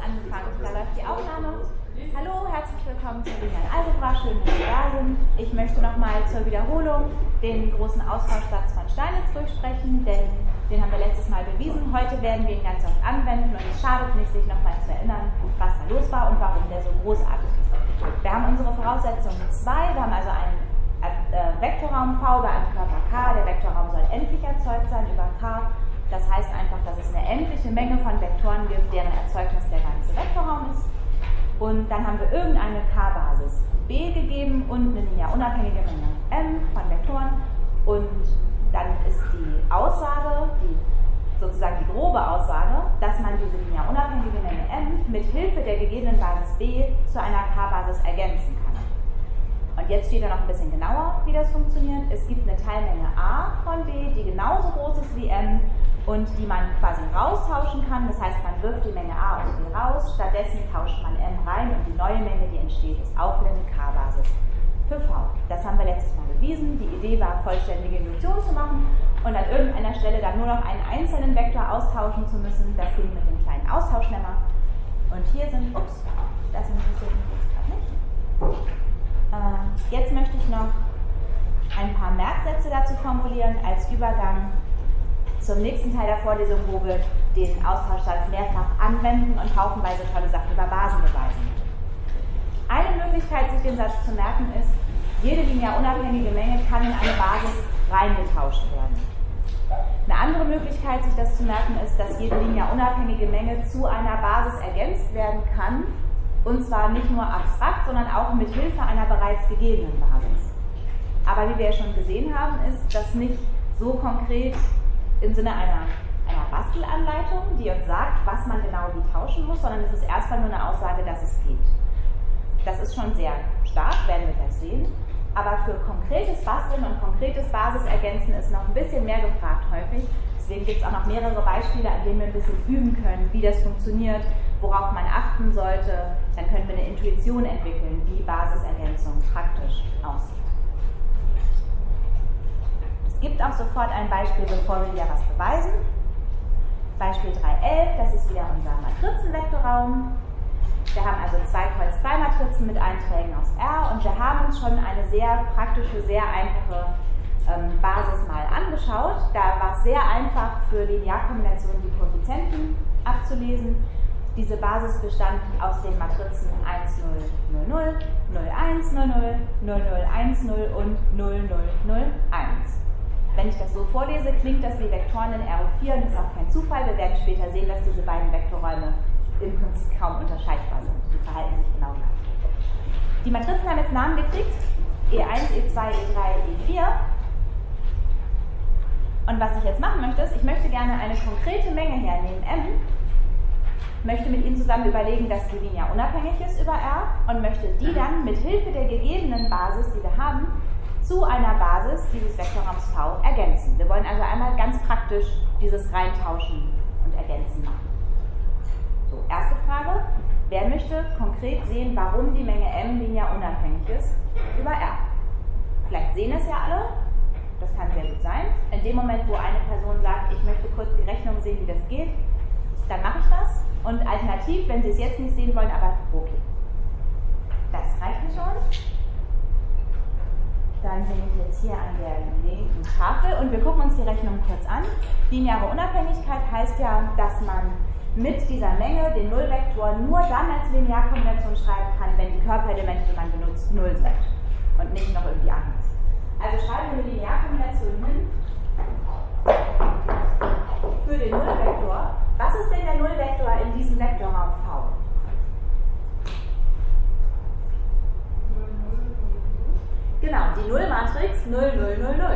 angefangen. Da läuft die Aufnahme. Hallo, herzlich willkommen zur Linearen Algebra. Schön, dass Sie da sind. Ich möchte nochmal zur Wiederholung den großen Austauschsatz von Steinitz durchsprechen, denn den haben wir letztes Mal bewiesen. Heute werden wir ihn ganz oft anwenden und es schadet nicht, sich nochmal zu erinnern, was da los war und warum der so großartig ist. Wir haben unsere Voraussetzungen 2. Wir haben also einen Vektorraum V bei einem Körper K. Der Vektorraum soll endlich erzeugt sein über K. Das heißt einfach, dass es eine endliche Menge von Vektoren gibt, deren Erzeugnis der ganze Vektorraum ist. Und dann haben wir irgendeine K-Basis B gegeben und eine linear unabhängige Menge M von Vektoren. Und dann ist die Aussage, sozusagen die grobe Aussage, dass man diese linear unabhängige Menge M mit Hilfe der gegebenen Basis B zu einer K-Basis ergänzen kann. Und jetzt steht da noch ein bisschen genauer, wie das funktioniert. Es gibt eine Teilmenge A von B, die genauso groß ist wie M und die man quasi raustauschen kann. Das heißt, man wirft die Menge A und B raus, stattdessen tauscht man M rein und die neue Menge, die entsteht, ist auch eine K-Basis für V. Das haben wir letztes Mal bewiesen. Die Idee war, vollständige Induktion zu machen und an irgendeiner Stelle dann nur noch einen einzelnen Vektor austauschen zu müssen. Das ging mit dem kleinen Austauschlemma. Und hier sind, das interessiert mich jetzt gerade nicht. Jetzt möchte ich noch ein paar Merksätze dazu formulieren als Übergang zum nächsten Teil der Vorlesung, wo wir den Austauschsatz mehrfach anwenden und haufenweise tolle Sachen über Basen beweisen. Eine Möglichkeit, sich den Satz zu merken, ist, jede linear unabhängige Menge kann in eine Basis reingetauscht werden. Eine andere Möglichkeit, sich das zu merken, ist, dass jede linear unabhängige Menge zu einer Basis ergänzt werden kann, und zwar nicht nur abstrakt, sondern auch mit Hilfe einer bereits gegebenen Basis. Aber wie wir ja schon gesehen haben, ist das nicht so konkret im Sinne einer Bastelanleitung, die uns sagt, was man genau wie tauschen muss, sondern es ist erstmal nur eine Aussage, dass es geht. Das ist schon sehr stark, werden wir gleich sehen. Aber für konkretes Basteln und konkretes Basisergänzen ist noch ein bisschen mehr gefragt häufig. Deswegen gibt es auch noch mehrere Beispiele, an denen wir ein bisschen üben können, wie das funktioniert, worauf man achten sollte. Dann können wir eine Intuition entwickeln, wie Basisergänzung praktisch aussieht. Es gibt auch sofort ein Beispiel, bevor wir wieder was beweisen. Beispiel 3.11, das ist wieder unser Matrizenvektorraum. Wir haben also 2 Kreuz-2-Matrizen mit Einträgen aus R und wir haben uns schon eine sehr praktische, sehr einfache Basis mal angeschaut. Da war es sehr einfach für Linearkombinationen die Koeffizienten abzulesen. Diese Basis bestand aus den Matrizen 1, 0, 0, 0, 0, 1, 0, 0, 0, 0, 1, 0 und 0, 0, 0, 1. Wenn ich das so vorlese, klingt das wie Vektoren in R4 und ist auch kein Zufall. Wir werden später sehen, dass diese beiden Vektorräume im Prinzip kaum unterscheidbar sind. Die verhalten sich genau gleich. Die Matrizen haben jetzt Namen gekriegt: E1, E2, E3, E4. Und was ich jetzt machen möchte, ist, ich möchte gerne eine konkrete Menge hernehmen, M, möchte mit Ihnen zusammen überlegen, dass die linear unabhängig ist über R und möchte die dann mit Hilfe der gegebenen Basis, die wir haben, zu einer Basis dieses Vektorraums V ergänzen. Wir wollen also einmal ganz praktisch dieses Reintauschen und Ergänzen machen. So, erste Frage. Wer möchte konkret sehen, warum die Menge M linear unabhängig ist über R? Vielleicht sehen es ja alle. Das kann sehr gut sein. In dem Moment, wo eine Person sagt, ich möchte kurz die Rechnung sehen, wie das geht, dann mache ich das. Und alternativ, wenn Sie es jetzt nicht sehen wollen, aber okay. Das reicht mir schon. Dann bin ich jetzt hier an der linken Tafel und wir gucken uns die Rechnung kurz an. Lineare Unabhängigkeit heißt ja, dass man mit dieser Menge den Nullvektor nur dann als Linearkombination schreiben kann, wenn die Körperelemente, die man benutzt, 0 sind und nicht noch irgendwie anders. Also schreiben wir eine Linearkombination hin für den Nullvektor. Was ist denn der Nullvektor in diesem Vektorraum V? Genau, die Nullmatrix 0, 0, 0, 0.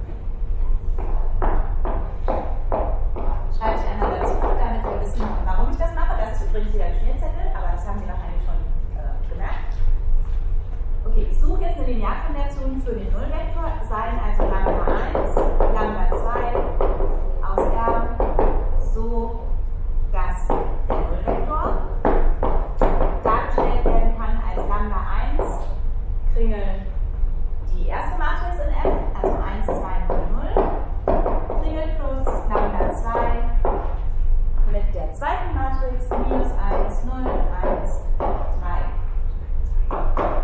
Schreibe ich einmal dazu, damit wir wissen, warum ich das mache. Das ist übrigens wieder ein Schmierzettel, aber das haben Sie wahrscheinlich schon gemerkt. Okay, ich suche jetzt eine Linearkombination für den Nullvektor, seien also Lambda 1, Lambda 2 aus R, so dass der Nullvektor dargestellt werden kann als Lambda 1, Kringel die erste Matrix in F, also 1, 2, 0, 0, Kringel plus Lambda 2 mit der zweiten Matrix minus 1 ist 0, 1, 3.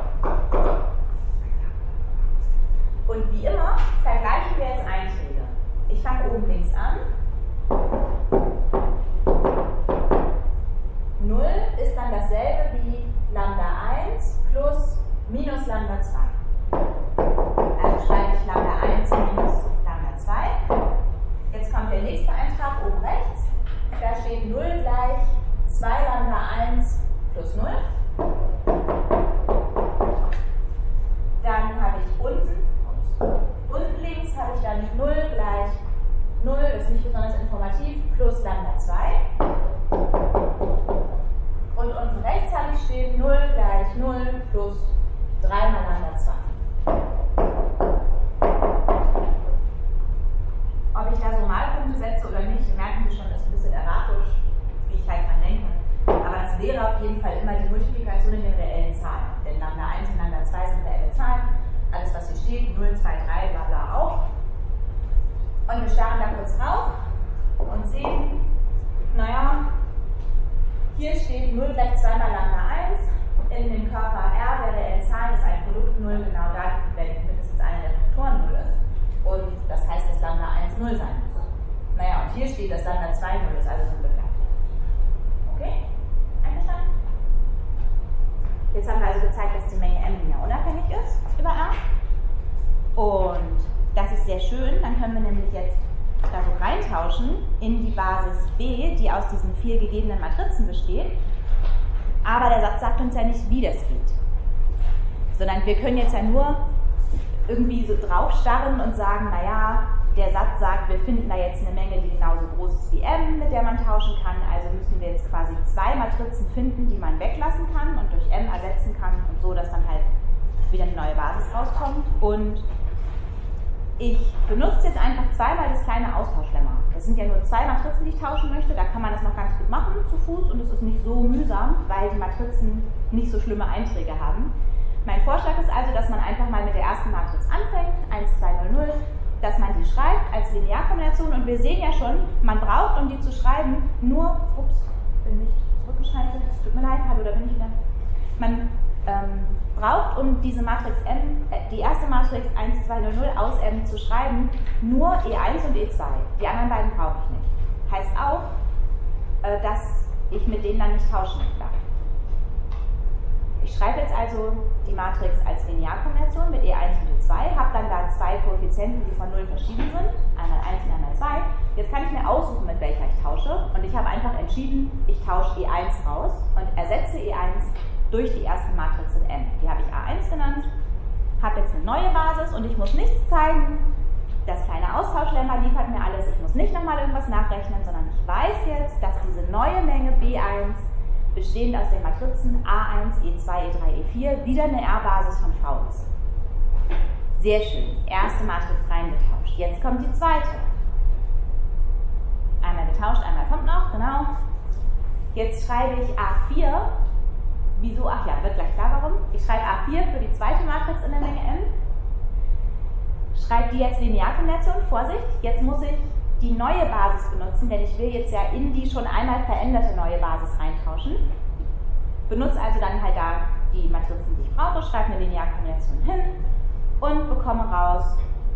Und wie immer vergleichen wir jetzt Einträge. Ich fange oben links an. 0 ist dann dasselbe wie Lambda 1 plus minus Lambda 2. Also schreibe ich Lambda 1 minus Lambda 2. Jetzt kommt der nächste Eintrag oben rechts. Da steht 0 gleich 2 Lambda 1 plus 0. Dann habe ich unten links habe ich dann 0 gleich 0, das ist nicht besonders informativ, plus Lambda 2. Und unten rechts habe ich stehen 0 gleich 0 plus 3 mal Lambda 2. Ob ich da so Malpunkte setze oder nicht, merken Sie schon, das ist ein bisschen erratisch, wie ich halt dran denke. Aber das wäre auf jeden Fall immer die Multiplikation in den reellen Zahlen. Denn Lambda 1 und Lambda 2 sind reelle Zahlen. Alles, was hier steht, 0, 2, 3, bla bla auch. Und wir starren da kurz drauf und sehen, naja, hier steht 0 gleich 2 mal Lambda 1. In dem Körper R der reellen Zahlen ist ein Produkt 0 genau da, wenn mindestens einer der Faktoren 0 ist. Und das heißt, dass Lambda 1 0 sein muss. Naja, und hier steht, dass Lambda 2 0 ist, also so ungefähr. Okay? Einverstanden? Jetzt haben wir also gezeigt, dass die Menge M linear unabhängig ist über R. Und das ist sehr schön, dann können wir nämlich jetzt da so reintauschen in die Basis B, die aus diesen 4 gegebenen Matrizen besteht. Aber der Satz sagt uns ja nicht, wie das geht. Sondern wir können jetzt ja nur irgendwie so draufstarren und sagen, naja, der Satz sagt, wir finden da jetzt eine Menge, die genauso groß ist wie M, mit der man tauschen kann. Also müssen wir jetzt quasi 2 Matrizen finden, die man weglassen kann und durch M ersetzen kann und so, dass dann halt wieder eine neue Basis rauskommt. Und ich benutze jetzt einfach zweimal das kleine Austauschlemma. Das sind ja nur 2 Matrizen, die ich tauschen möchte. Da kann man das noch ganz gut machen zu Fuß und es ist nicht so mühsam, weil die Matrizen nicht so schlimme Einträge haben. Mein Vorschlag ist also, dass man einfach mal mit der ersten Matrix anfängt, 1, 2, 0, 0, dass man die schreibt als Linearkombination und wir sehen ja schon, man braucht, um die zu schreiben, nur, bin nicht zurückgeschaltet, tut mir leid, hallo, da bin ich wieder. Man braucht, um diese Matrix M, die erste Matrix 1, 2, 0, 0 aus M zu schreiben, nur E1 und E2. Die anderen beiden brauche ich nicht. Heißt auch, dass ich mit denen dann nicht tauschen darf. Ich schreibe jetzt also die Matrix als Linearkombination mit E1 und E2, habe dann da 2 Koeffizienten, die von 0 verschieden sind, einmal 1 und einmal 2. Jetzt kann ich mir aussuchen, mit welcher ich tausche und ich habe einfach entschieden, ich tausche E1 raus und ersetze E1 durch die erste Matrix in M. Die habe ich A1 genannt, habe jetzt eine neue Basis und ich muss nichts zeigen. Das kleine Austauschlemma liefert mir alles. Ich muss nicht nochmal irgendwas nachrechnen, sondern ich weiß jetzt, dass diese neue Menge B1, bestehend aus den Matrizen A1, E2, E3, E4, wieder eine R-Basis von V ist. Sehr schön. Erste Matrix reingetauscht. Jetzt kommt die zweite. Einmal getauscht, einmal kommt noch, genau. Jetzt schreibe ich A4. Wieso? Ach ja, wird gleich klar warum. Ich schreibe A4 für die zweite Matrix in der Menge M. Schreibe die jetzt Linearkombination. Vorsicht, jetzt muss ich die neue Basis benutzen, denn ich will jetzt ja in die schon einmal veränderte neue Basis reintauschen. Benutze also dann halt da die Matrizen, die ich brauche, schreibe eine Linearkombination hin und bekomme raus,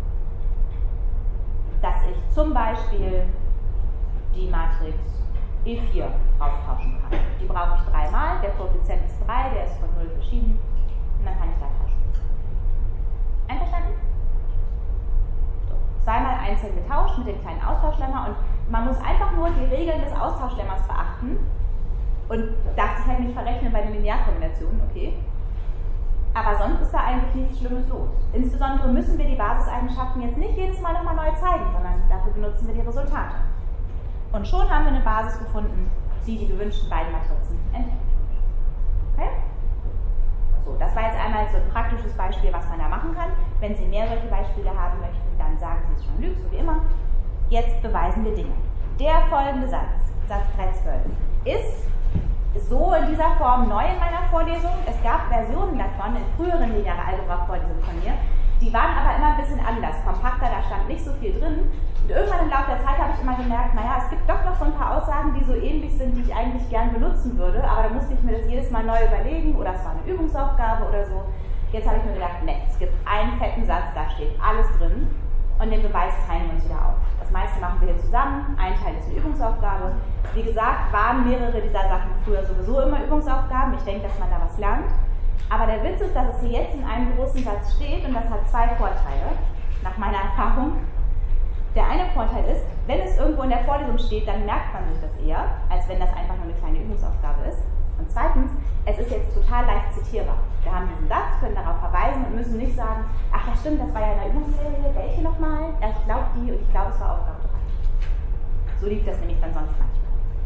dass ich zum Beispiel die Matrix E4 austauschen kann. Die brauche ich 3 Mal, der Koeffizient ist 3, der ist von 0 verschieden und dann kann ich da tauschen. Einverstanden? So, 2-mal einzeln getauscht mit dem kleinen Austauschlemma und man muss einfach nur die Regeln des Austauschlemmas beachten und darf sich halt nicht verrechnen bei den Linearkombinationen, okay? Aber sonst ist da eigentlich nichts Schlimmes los. Insbesondere müssen wir die Basiseigenschaften jetzt nicht jedes Mal nochmal neu zeigen, sondern dafür benutzen wir die Resultate. Und schon haben wir eine Basis gefunden, die die gewünschten beiden Matrizen enthält. Okay? So, das war jetzt einmal so ein praktisches Beispiel, was man da machen kann. Wenn Sie mehr solche Beispiele haben möchten, dann sagen Sie es schon lüg, so wie immer. Jetzt beweisen wir Dinge. Der folgende Satz, Satz 312, ist so in dieser Form neu in meiner Vorlesung. Es gab Versionen davon in früheren lineare Algebra-Vorlesungen von mir, Die waren aber immer ein bisschen anders, kompakter, da stand nicht so viel drin. Und irgendwann im Laufe der Zeit habe ich immer gemerkt, naja, es gibt doch noch so ein paar Aussagen, die so ähnlich sind, die ich eigentlich gern benutzen würde, aber da musste ich mir das jedes Mal neu überlegen oder es war eine Übungsaufgabe oder so. Jetzt habe ich mir gedacht, ne, es gibt einen fetten Satz, da steht alles drin und den Beweis teilen wir uns wieder auf. Das meiste machen wir hier zusammen, ein Teil ist eine Übungsaufgabe. Wie gesagt, waren mehrere dieser Sachen früher sowieso immer Übungsaufgaben. Ich denke, dass man da was lernt. Aber der Witz ist, dass es hier jetzt in einem großen Satz steht und das hat zwei Vorteile, nach meiner Erfahrung. Der eine Vorteil ist, wenn es irgendwo in der Vorlesung steht, dann merkt man sich das eher, als wenn das einfach nur eine kleine Übungsaufgabe ist. Und zweitens, es ist jetzt total leicht zitierbar. Wir haben diesen Satz, können darauf verweisen und müssen nicht sagen, ach ja stimmt, das war ja in der Übungsserie, welche nochmal? Ja, ich glaube die und ich glaube es war Aufgabe 3. So lief das nämlich dann sonst manchmal.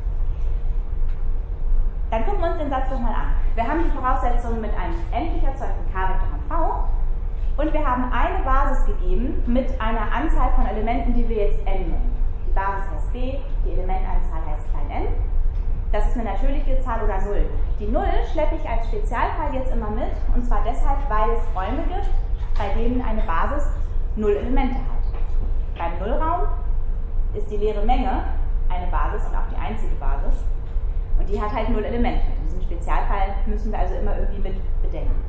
Dann gucken wir uns den Satz doch mal an. Wir haben die Voraussetzungen mit einem endlich erzeugten K-Vektor von V und wir haben eine Basis gegeben mit einer Anzahl von Elementen, die wir jetzt n nennen. Die Basis heißt b, die Elementanzahl heißt klein n. Das ist eine natürliche Zahl oder 0. Die 0 schleppe ich als Spezialfall jetzt immer mit, und zwar deshalb, weil es Räume gibt, bei denen eine Basis 0 Elemente hat. Beim Nullraum ist die leere Menge eine Basis und auch die einzige Basis. Und die hat halt 0 Elemente. In diesem Spezialfall müssen wir also immer irgendwie mit bedenken.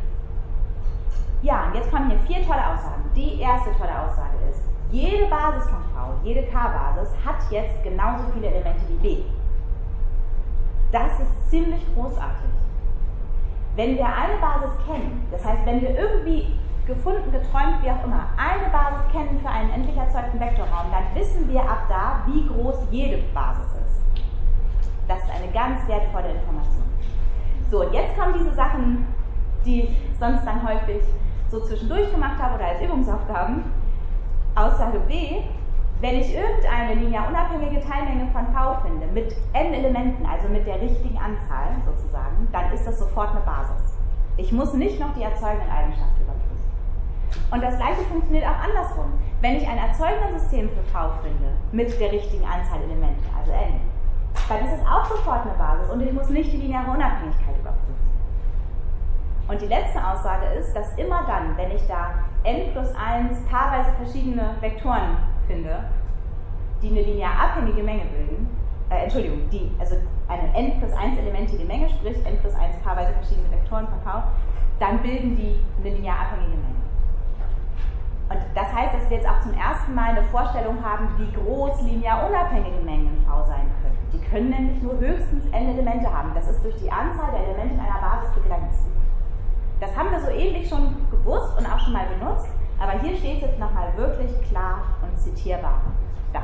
Ja, und jetzt kommen hier 4 tolle Aussagen. Die erste tolle Aussage ist, jede Basis von V, jede K-Basis hat jetzt genauso viele Elemente wie B. Das ist ziemlich großartig. Wenn wir eine Basis kennen, das heißt, wenn wir irgendwie gefunden, geträumt, wie auch immer, eine Basis kennen für einen endlich erzeugten Vektorraum, dann wissen wir ab da, wie groß jede Basis ist. Das ist eine ganz wertvolle Information. So, und jetzt kommen diese Sachen, die ich sonst dann häufig so zwischendurch gemacht habe oder als Übungsaufgaben. Aussage B, wenn ich irgendeine linear unabhängige Teilmenge von V finde, mit n Elementen, also mit der richtigen Anzahl sozusagen, dann ist das sofort eine Basis. Ich muss nicht noch die erzeugenden Eigenschaften überprüfen. Und das gleiche funktioniert auch andersrum. Wenn ich ein Erzeugnersystem für V finde, mit der richtigen Anzahl Elemente, also n, dann ist es auch sofort eine Basis und ich muss nicht die lineare Unabhängigkeit überprüfen. Und die letzte Aussage ist, dass immer dann, wenn ich da n plus 1 paarweise verschiedene Vektoren finde, die eine linear abhängige Menge bilden, also eine n plus 1 elementige Menge, sprich n plus 1 paarweise verschiedene Vektoren von V, dann bilden die eine linear abhängige Menge. Und das heißt, dass wir jetzt auch zum ersten Mal eine Vorstellung haben, wie groß linear unabhängige Mengen in V sein können. Die können nämlich nur höchstens n Elemente haben. Das ist durch die Anzahl der Elemente in einer Basis begrenzt. Das haben wir so ähnlich schon gewusst und auch schon mal benutzt, aber hier steht es jetzt nochmal wirklich klar und zitierbar da.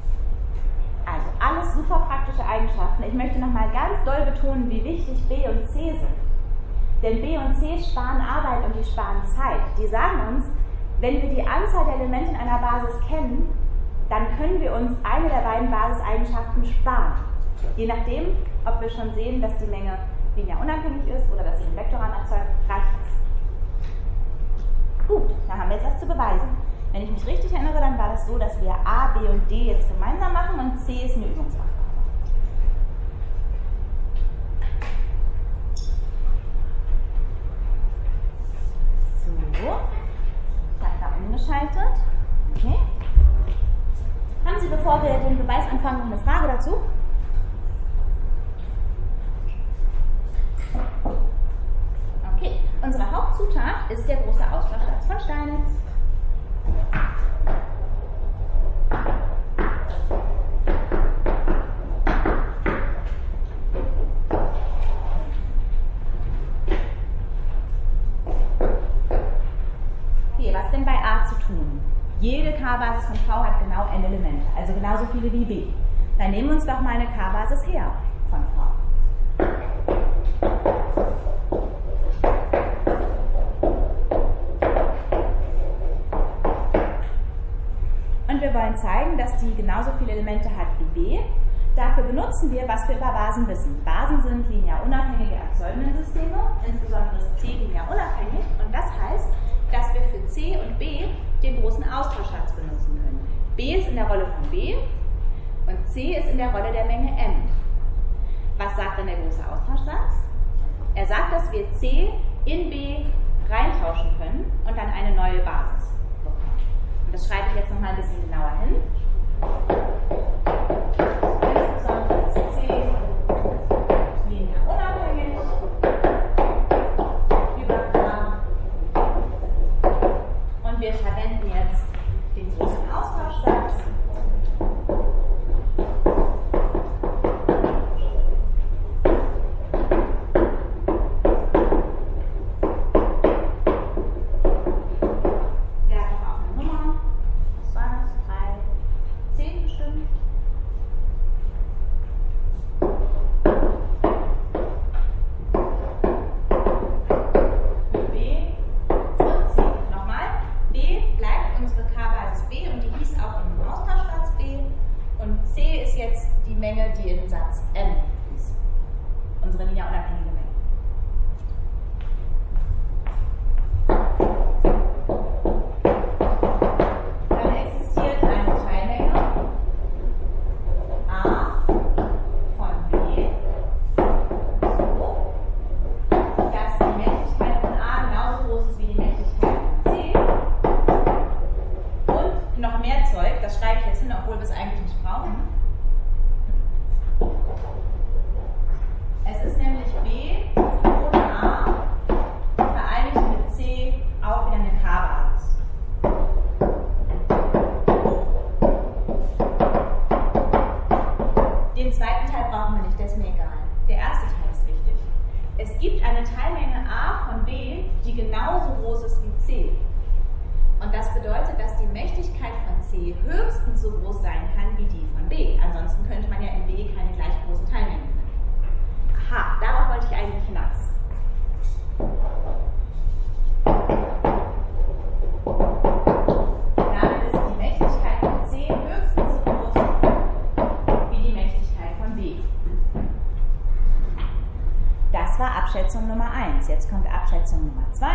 Also alles super praktische Eigenschaften. Ich möchte nochmal ganz doll betonen, wie wichtig B und C sind. Denn B und C sparen Arbeit und die sparen Zeit. Die sagen uns, wenn wir die Anzahl der Elemente in einer Basis kennen, dann können wir uns eine der beiden Basiseigenschaften sparen. Je nachdem, ob wir schon sehen, dass die Menge linear unabhängig ist oder dass sie einen Vektorraum erzeugt, reicht das. Gut, dann haben wir jetzt was zu beweisen. Wenn ich mich richtig erinnere, dann war das so, dass wir A, B und D jetzt gemeinsam machen und C ist eine Übungsaufgabe. So, ich habe da umgeschaltet. Okay. Haben Sie, bevor wir den Beweis anfangen, noch eine Frage dazu? Okay, unsere Hauptzutat ist der große Austauschsatz von Steinitz. Okay, was denn bei A zu tun? Jede K-Basis von V hat genau n Elemente, also genauso viele wie B. Dann nehmen wir uns doch mal eine K-Basis her von V. Und wir wollen zeigen, dass die genauso viele Elemente hat wie B. Dafür benutzen wir, was wir über Basen wissen. Basen sind linear unabhängige Erzeugungssysteme, insbesondere ist C linear unabhängig. Und das heißt, dass wir für C und B den großen Austauschsatz benutzen können. B ist in der Rolle von B und C ist in der Rolle der Menge M. Was sagt denn der große Austauschsatz? Er sagt, dass wir C in B reintauschen können und dann eine neue Basis bekommen. Und das schreibe ich jetzt nochmal ein bisschen genauer hin. Insbesondere ist C linearunabhängig über K. Und wir verwenden jetzt den großen Austauschsatz. Abschätzung Nummer 1. Jetzt kommt Abschätzung Nummer 2.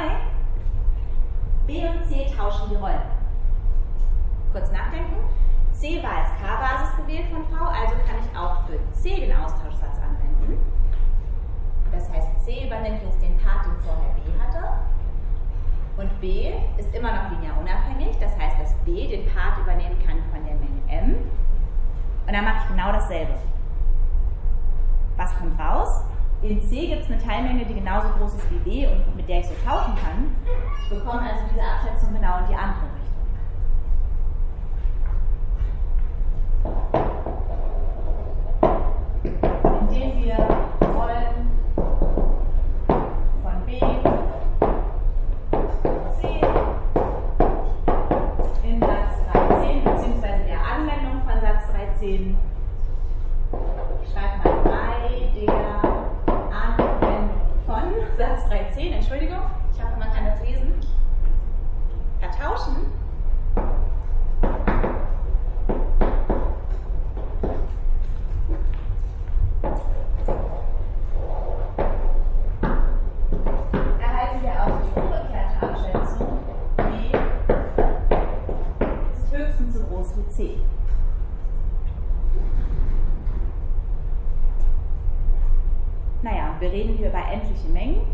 B und C tauschen die Rollen. Kurz nachdenken. C war als K-Basis gewählt von V, also kann ich auch für C den Austauschsatz anwenden. Das heißt, C übernimmt jetzt den Part, den vorher B hatte. Und B ist immer noch linear unabhängig, das heißt, dass B den Part übernehmen kann von der Menge M. Und dann mache ich genau dasselbe. Was kommt raus? In C gibt es eine Teilmenge, die genauso groß ist wie B und mit der ich so tauschen kann. Ich bekomme also diese Abschätzung genau in die andere Richtung. Indem wir Rollen von B C in Satz 13 bzw. der Anwendung von Satz 13 schreibt man bei der Satz 13, Entschuldigung, ich hoffe, man kann das lesen. Vertauschen. Erhalten wir auch die umgekehrte Abschätzung. B ist höchstens so groß wie C. Naja, wir reden hier über endliche Mengen.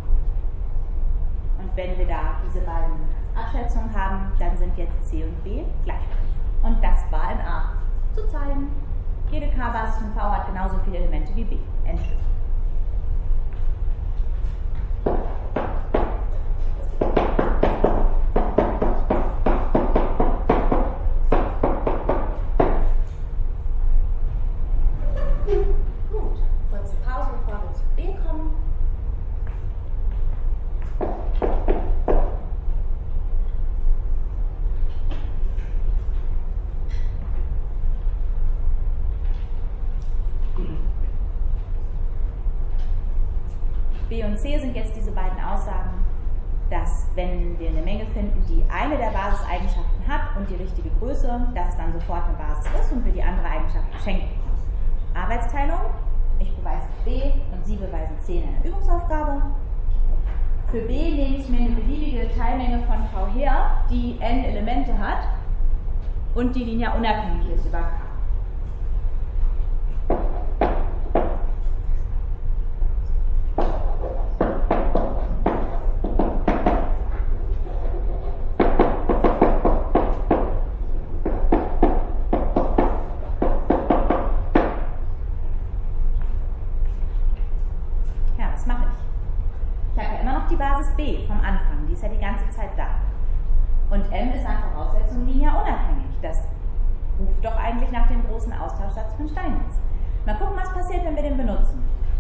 Und wenn wir da diese beiden Abschätzungen haben, dann sind jetzt C und B gleich. Und das war in A zu zeigen. Jede K-Basis von V hat genauso viele Elemente wie B. Endstück. B und C sind jetzt diese beiden Aussagen, dass wenn wir eine Menge finden, die eine der Basiseigenschaften hat und die richtige Größe, dass es dann sofort eine Basis ist und wir die andere Eigenschaft geschenkt bekommen. Arbeitsteilung, ich beweise B und Sie beweisen C in einer Übungsaufgabe. Für B nehme ich mir eine beliebige Teilmenge von V her, die n Elemente hat und die linear unabhängig ist über K. Was mache ich? Ich habe ja immer noch die Basis B vom Anfang, die ist ja die ganze Zeit da. Und M ist nach Voraussetzung linear unabhängig. Das ruft doch eigentlich nach dem großen Austauschsatz von Steinitz. Mal gucken, was passiert, wenn wir den benutzen.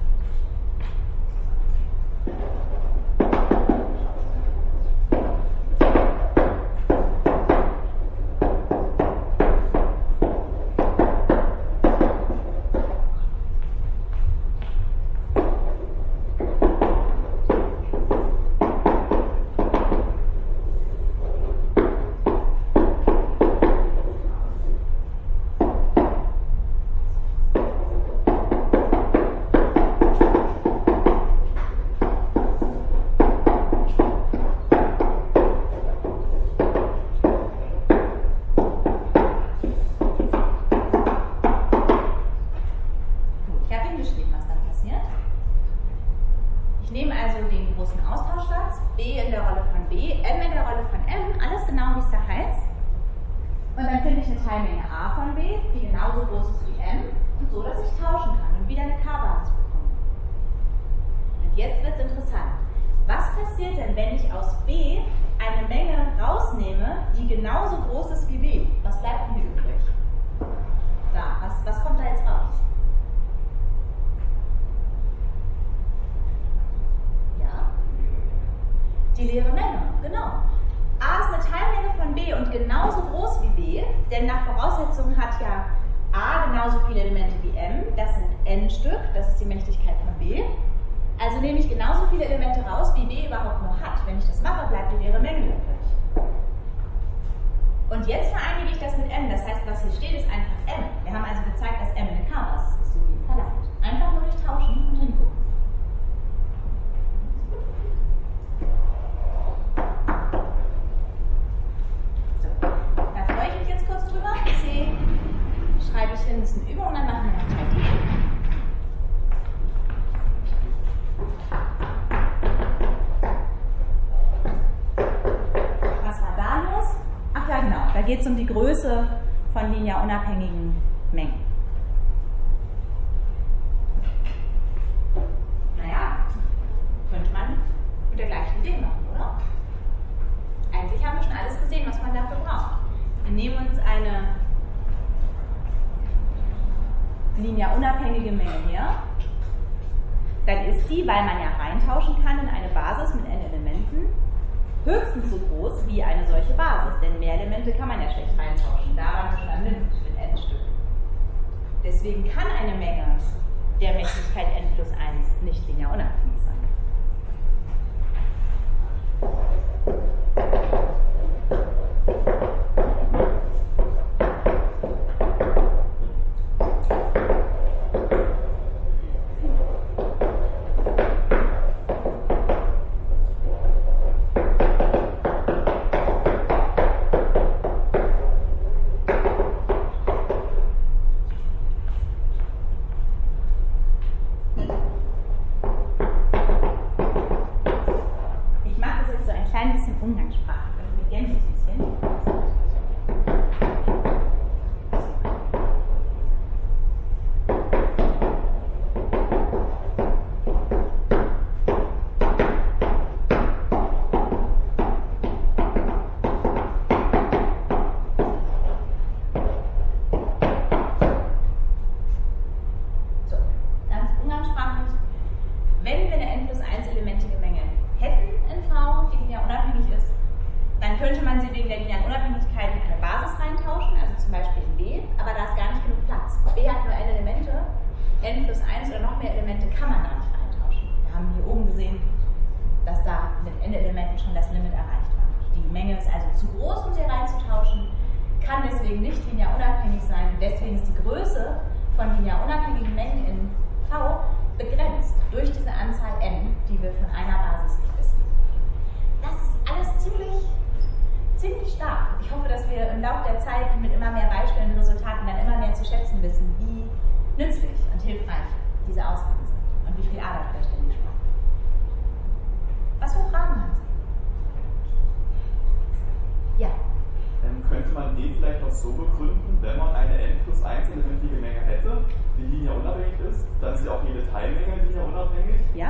Geht es um die Größe von linear unabhängigen Mengen. Naja, könnte man mit der gleichen Idee machen, oder? Eigentlich haben wir schon alles gesehen, was man dafür braucht. Wir nehmen uns eine linear unabhängige Menge her. Dann ist die, weil man ja reintauschen kann in eine Basis mit n Elementen, höchstens so groß wie eine solche Basis, denn mehr Elemente kann man ja schlecht reintauschen. Da waren wir schon am Limit mit n Stück. Deswegen kann eine Menge der Mächtigkeit n plus 1 nicht linear unabhängig sein. so begründen, wenn man eine n plus 1 elementige Menge hätte, die linear unabhängig ist, dann ist ja auch jede Teilmenge linear unabhängig. Ja.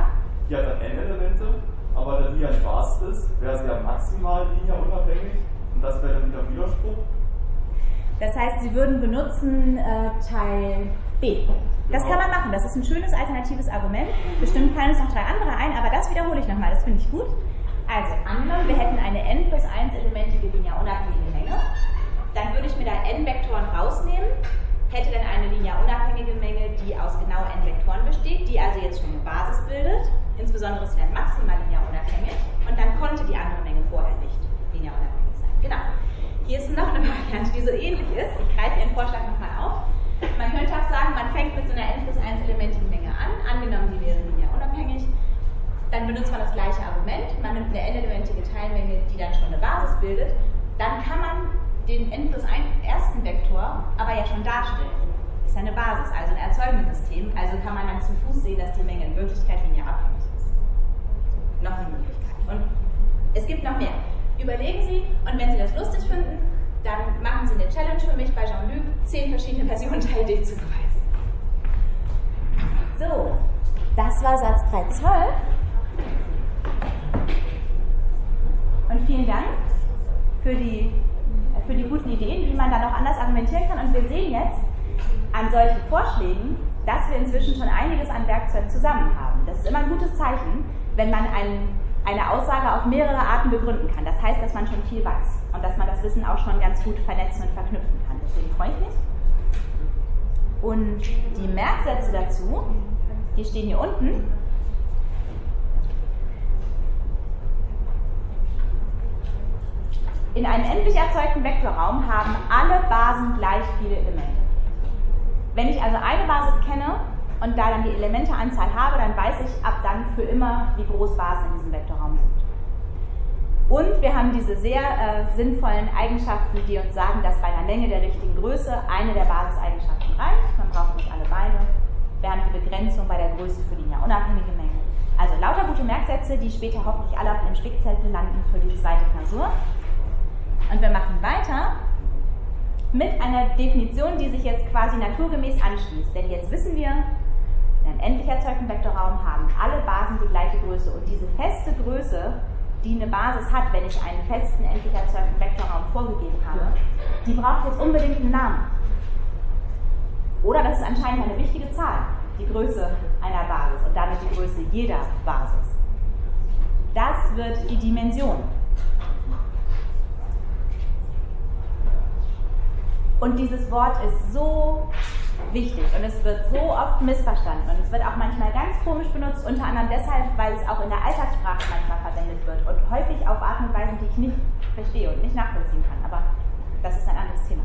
die hat dann n-Elemente, aber da die ja die Basis ist, wäre sie ja maximal linearunabhängig und das wäre dann wieder ein Widerspruch. Das heißt, Sie würden benutzen Teil B. Das kann man machen, das ist ein schönes alternatives Argument. Bestimmt fallen uns noch 3 andere ein, aber das wiederhole ich nochmal, das finde ich gut. Also, angenommen, wir hätten eine n plus 1 elementige linearunabhängige Menge, dann würde ich mir da n Vektoren rausnehmen, hätte dann eine linearunabhängige Menge, die aus genau n Vektoren besteht, die also jetzt schon eine Basis bildet, insbesondere ist sie dann maximal linearunabhängig und dann konnte die andere Menge vorher nicht linearunabhängig sein. Genau. Hier ist noch eine Variante, die so ähnlich ist. Ich greife Ihren Vorschlag nochmal auf. Man könnte auch sagen, man fängt mit so einer n plus 1 elementigen Menge an, angenommen, die wäre linearunabhängig. Dann benutzt man das gleiche Argument, man nimmt eine n-elementige Teilmenge, die dann schon eine Basis bildet. Dann kann man den n plus 1 ersten Vektor aber ja schon darstellen. Das ist eine Basis, also ein erzeugendes System. Also kann man dann zu Fuß sehen, dass die Menge in Wirklichkeit linearabhängig ist. Noch eine Möglichkeit. Und es gibt noch mehr. Überlegen Sie, und wenn Sie das lustig finden, dann machen Sie eine Challenge für mich bei Jean-Luc, 10 verschiedene Versionen Teil D zu beweisen. So, das war Satz 312. Und vielen Dank für die guten Ideen, wie man da noch anders argumentieren kann. Und wir sehen jetzt an solchen Vorschlägen, dass wir inzwischen schon einiges an Werkzeug zusammen haben. Das ist immer ein gutes Zeichen, wenn man eine Aussage auf mehrere Arten begründen kann. Das heißt, dass man schon viel weiß und dass man das Wissen auch schon ganz gut vernetzen und verknüpfen kann. Deswegen freue ich mich. Und die Merksätze dazu, die stehen hier unten. In einem endlich erzeugten Vektorraum haben alle Basen gleich viele Elemente. Wenn ich also eine Basis kenne und da dann die Elementeanzahl habe, dann weiß ich ab dann für immer, wie groß Basen in diesem Vektorraum sind. Und wir haben diese sehr sinnvollen Eigenschaften, die uns sagen, dass bei einer Menge der richtigen Größe eine der Basiseigenschaften reicht. Man braucht nicht alle beide. Wir haben die Begrenzung bei der Größe für linearunabhängige Mengen. Also lauter gute Merksätze, die später hoffentlich alle auf Ihrem Spickzettel landen für die zweite Klausur. Und wir machen weiter mit einer Definition, die sich jetzt quasi naturgemäß anschließt. Denn jetzt wissen wir, in einem endlich erzeugten Vektorraum haben alle Basen die gleiche Größe. Und diese feste Größe, die eine Basis hat, wenn ich einen festen endlich erzeugten Vektorraum vorgegeben habe, die braucht jetzt unbedingt einen Namen. Oder das ist anscheinend eine wichtige Zahl, die Größe einer Basis und damit die Größe jeder Basis. Das wird die Dimension. Und dieses Wort ist so wichtig und es wird so oft missverstanden und es wird auch manchmal ganz komisch benutzt, unter anderem deshalb, weil es auch in der Alltagssprache manchmal verwendet wird und häufig auf Arten und Weisen, die ich nicht verstehe und nicht nachvollziehen kann, aber das ist ein anderes Thema.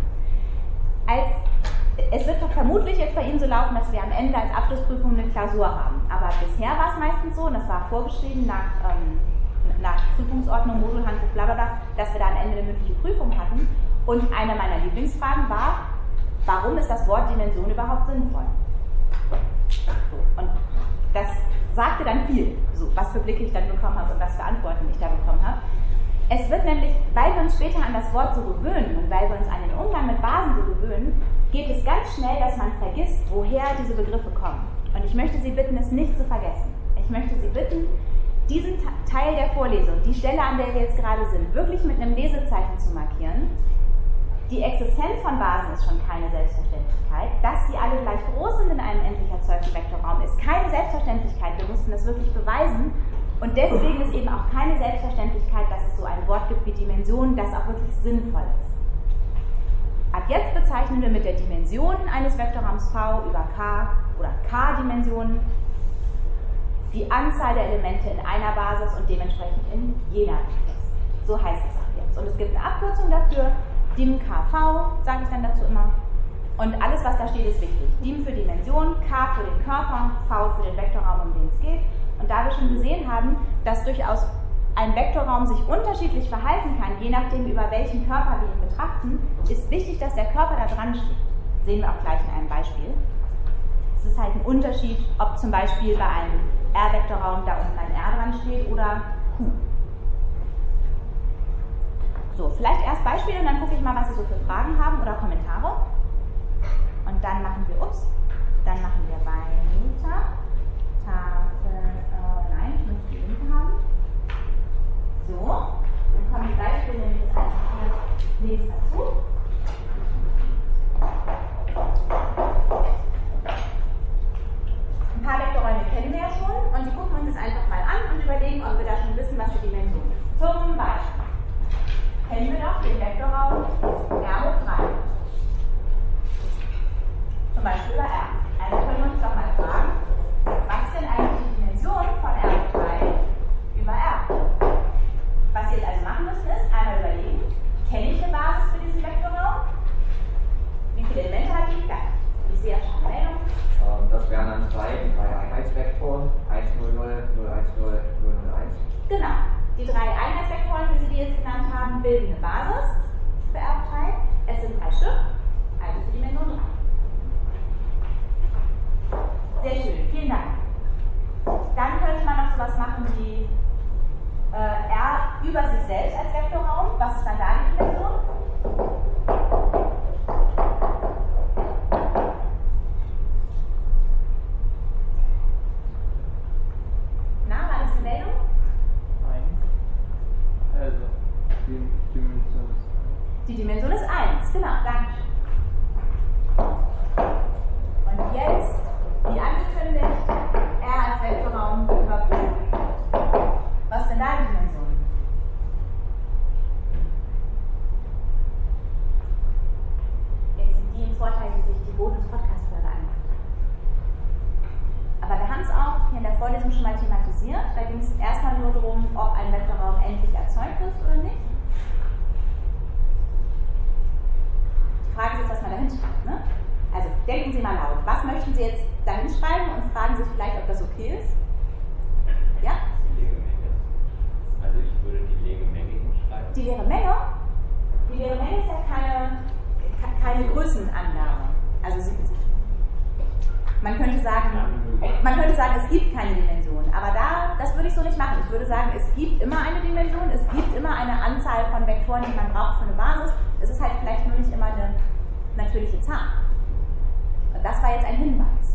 Es wird vermutlich jetzt bei Ihnen so laufen, dass wir am Ende als Abschlussprüfung eine Klausur haben, aber bisher war es meistens so, und das war vorgeschrieben nach Prüfungsordnung, Modulhandbuch, blablabla, dass wir da am Ende eine mündliche Prüfung hatten. Und eine meiner Lieblingsfragen war, warum ist das Wort Dimension überhaupt sinnvoll? Und das sagte dann viel, so, was für Blicke ich dann bekommen habe und was für Antworten ich da bekommen habe. Es wird nämlich, weil wir uns später an das Wort so gewöhnen und weil wir uns an den Umgang mit Basen so gewöhnen, geht es ganz schnell, dass man vergisst, woher diese Begriffe kommen. Und ich möchte Sie bitten, es nicht zu vergessen. Ich möchte Sie bitten, diesen Teil der Vorlesung, die Stelle, an der wir jetzt gerade sind, wirklich mit einem Lesezeichen zu markieren. Die Existenz von Basen ist schon keine Selbstverständlichkeit. Dass sie alle gleich groß sind in einem endlich erzeugten Vektorraum, ist keine Selbstverständlichkeit. Wir mussten das wirklich beweisen. Und deswegen ist eben auch keine Selbstverständlichkeit, dass es so ein Wort gibt wie Dimension, das auch wirklich sinnvoll ist. Ab jetzt bezeichnen wir mit der Dimension eines Vektorraums V über K oder K-Dimensionen die Anzahl der Elemente in einer Basis und dementsprechend in jener Basis. So heißt es ab jetzt. Und es gibt eine Abkürzung dafür. DIM-KV, sage ich dann dazu immer. Und alles, was da steht, ist wichtig. DIM für Dimension, K für den Körper, V für den Vektorraum, um den es geht. Und da wir schon gesehen haben, dass durchaus ein Vektorraum sich unterschiedlich verhalten kann, je nachdem, über welchen Körper wir ihn betrachten, ist wichtig, dass der Körper da dran steht. Sehen wir auch gleich in einem Beispiel. Es ist halt ein Unterschied, ob zum Beispiel bei einem R-Vektorraum da unten ein R dran steht oder Q. So, vielleicht erst Beispiele und dann gucke ich mal, was Sie so für Fragen haben oder Kommentare. Und dann machen wir, dann machen wir weiter. Tafel, nein, kennen wir ja schon und die gucken uns jetzt einfach mal an und überlegen, ob wir da schon wissen, was die Dimension ist. Zum Beispiel kennen wir doch den Vektorraum R hoch 3. Zum Beispiel über R. Also können wir uns doch mal fragen, was ist denn eigentlich die Dimension von R hoch 3 über R? Was wir jetzt also machen müssen ist, einmal überlegen, kenne ich eine Basis für diesen Vektorraum? Wie viele Elemente hat die? Ja, ich sehe ja schon eine Meldung. Das wären dann die drei Einheitsvektoren, 1, 0, 0, 0, 1, 0, 0, 0, 1. Genau. Die drei Einheitsvektoren, wie Sie die jetzt genannt haben, bilden eine Basis für R hoch 3. Es sind 3 Stück, also ist die Dimension 3. Sehr schön, vielen Dank. Dann könnte man noch sowas machen wie R über sich selbst als Vektorraum. Was ist dann da die Dimension? Na, war das eine Meldung? 1. Also, die Dimension ist 1. Die Dimension ist 1, genau, danke. Und jetzt, wie angekündigt, R als Vektorraum überprüfen. Was ist denn da die Dimension? Jetzt sind die im Vorteil, die sich die Bonus-Podcast-Folge angehört haben. Aber wir haben es auch hier in der Vorlesung schon mal thematisiert. Da ging es erstmal nur darum, ob ein Vektorraum endlich erzeugt ist oder nicht. Die Frage ist jetzt, was man da hinschreibt. Ne? Also denken Sie mal laut. Was möchten Sie jetzt da hinschreiben und fragen sich vielleicht, ob das okay ist? Ja? Die Legemenge. Also ich würde die Legemenge hinschreiben. Die leere Menge? Die leere Menge ist ja keine Größenangabe. Also man könnte sagen, es gibt keine Dimension. Aber das würde ich so nicht machen. Ich würde sagen, es gibt immer eine Dimension, es gibt immer eine Anzahl von Vektoren, die man braucht für eine Basis. Es ist halt vielleicht nur nicht immer eine natürliche Zahl. Und das war jetzt ein Hinweis.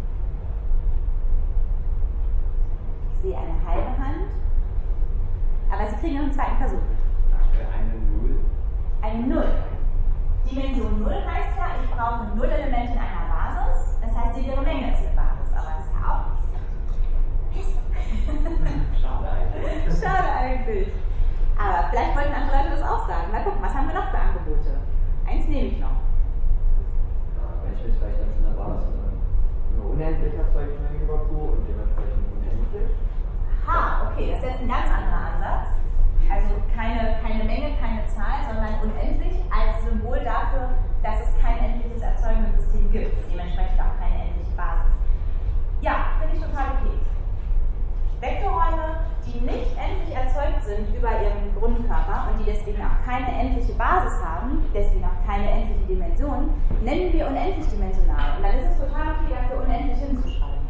Ich sehe eine halbe Hand. Aber Sie kriegen noch einen zweiten Versuch. Eine 0. Eine 0. Dimension 0 heißt ja, ich brauche 0 Elemente in einer Basis. Das heißt, die leere Menge ist eine Basis. Aber das ist ja auch nichts. Schade eigentlich. Schade eigentlich. Aber vielleicht wollten andere Leute das auch sagen. Mal gucken, was haben wir noch für Angebote? Eins nehme ich noch. Beispielsweise in der Basis eine unendlich erzeugte Menge über Q und dementsprechend unendlich. Aha, okay, das ist jetzt ein ganz anderer Ansatz. Also keine Menge, keine Zahl, sondern unendlich als Symbol dafür, dass es kein endliches erzeugendes System gibt. Dementsprechend auch keine endliche Basis. Ja, finde ich total okay. Vektorräume, die nicht endlich erzeugt sind über ihren Grundkörper und die deswegen auch keine endliche Basis haben, deswegen auch keine endliche Dimension, nennen wir unendlich dimensional. Und dann ist es total okay, dafür unendlich hinzuschreiben.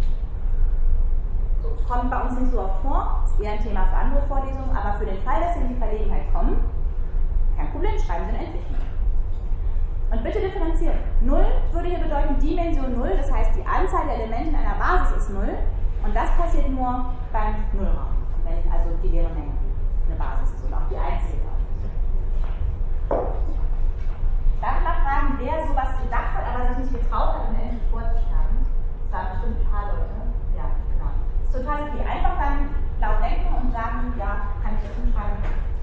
So, kommt bei uns nicht so oft vor, ist eher ein Thema für andere Vorlesungen, aber für den Fall, dass Sie in die Verlegenheit kommen, kein Problem, schreiben Sie unendlich hin. Und bitte differenzieren. 0 würde hier bedeuten Dimension 0, das heißt die Anzahl der Elemente in einer Basis ist 0. Und das passiert nur beim Nullraum, wenn also die leere Menge eine Basis ist und auch die einzige Basis. Darf ich mal fragen, wer sowas gedacht hat, aber sich nicht getraut hat, unendlich vorzuschlagen? Das waren bestimmt ein paar Leute. Ja, genau. Das ist total okay. Einfach dann laut denken und sagen, ja, kann ich das hinschreiben?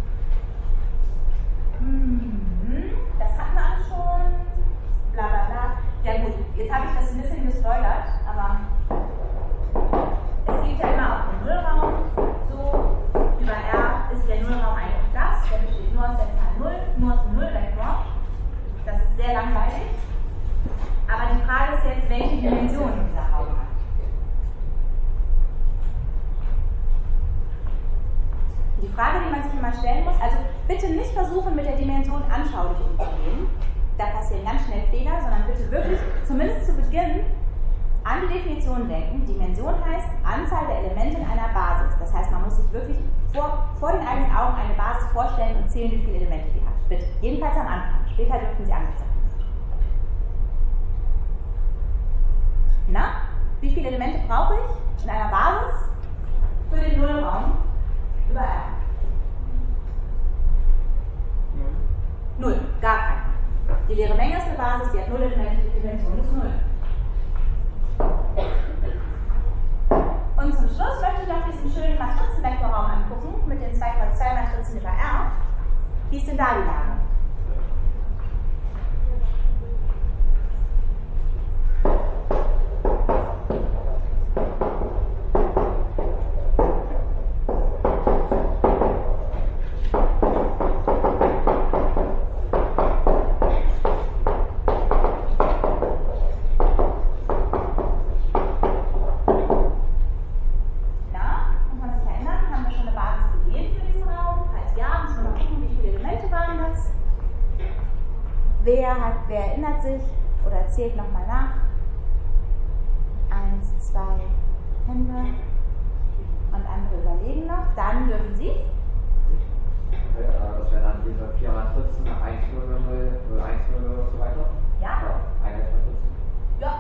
Das hatten wir alles schon. Bla bla bla. Ja gut, jetzt habe ich das ein bisschen gespoilert, aber es gibt ja immer auch den Nullraum. So, über R ist der Nullraum eigentlich das. Der besteht nur aus der Zahl 0, nur aus dem Nullvektor. Das ist sehr langweilig. Aber die Frage ist jetzt, welche Dimension dieser Raum hat. Die Frage, die man sich immer stellen muss, also bitte nicht versuchen, mit der Dimension anschaulich umzugehen. Da passieren ganz schnell Fehler, sondern bitte wirklich, zumindest zu Beginn, an die Definition denken. Dimension heißt Anzahl der Elemente in einer Basis. Das heißt, man muss sich wirklich vor den eigenen Augen eine Basis vorstellen und zählen, wie viele Elemente die hat. Bitte. Jedenfalls am Anfang. Später dürften Sie anders sein. Na, wie viele Elemente brauche ich in einer Basis für den Nullraum über R? 0. Gar keine. Die leere Menge ist eine Basis, die hat 0 Elemente, die Dimension ist 0. 2×2-Matrizen über R. Wie ist denn da die Lage? Wer erinnert sich oder zählt nochmal nach? 1, 2 Hände und andere überlegen noch. Dann dürfen Sie. Das wäre dann diese 4 Matrizen, 1, 0, 0, 0, 1, 0, 0 und so weiter. Ja. Einheitsmatrizen. Ja.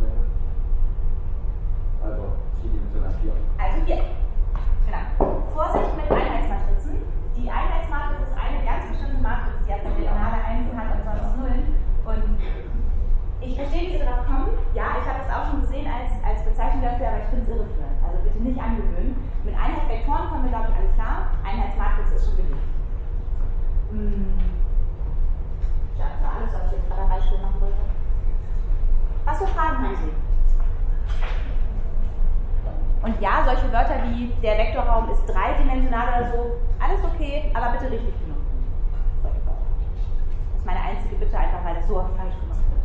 Also C-Dimension an 4. Also 4. Genau. Vorsicht mit Einheitsmatrizen. Die Einheitsmatrize ist eine ganz bestimmte Matrize, die hat eine diagonale Einsen hat und sonst Nullen. Und ich verstehe, wie Sie darauf kommen. Ja, ich habe es auch schon gesehen als Bezeichnung dafür, aber ich finde es irreführend. Also bitte nicht angewöhnen. Mit Einheitsvektoren kommen wir, glaube ich, alle klar. Einheitsmatrize ist schon belegt. Ja, das war alles, was ich jetzt gerade Beispiel machen wollte. Was für Fragen haben Sie? Und ja, solche Wörter wie der Vektorraum ist dreidimensional oder so, alles okay, aber bitte richtig benutzen. Solche Wörter. Das ist meine einzige Bitte, einfach weil das so oft falsch gemacht wird.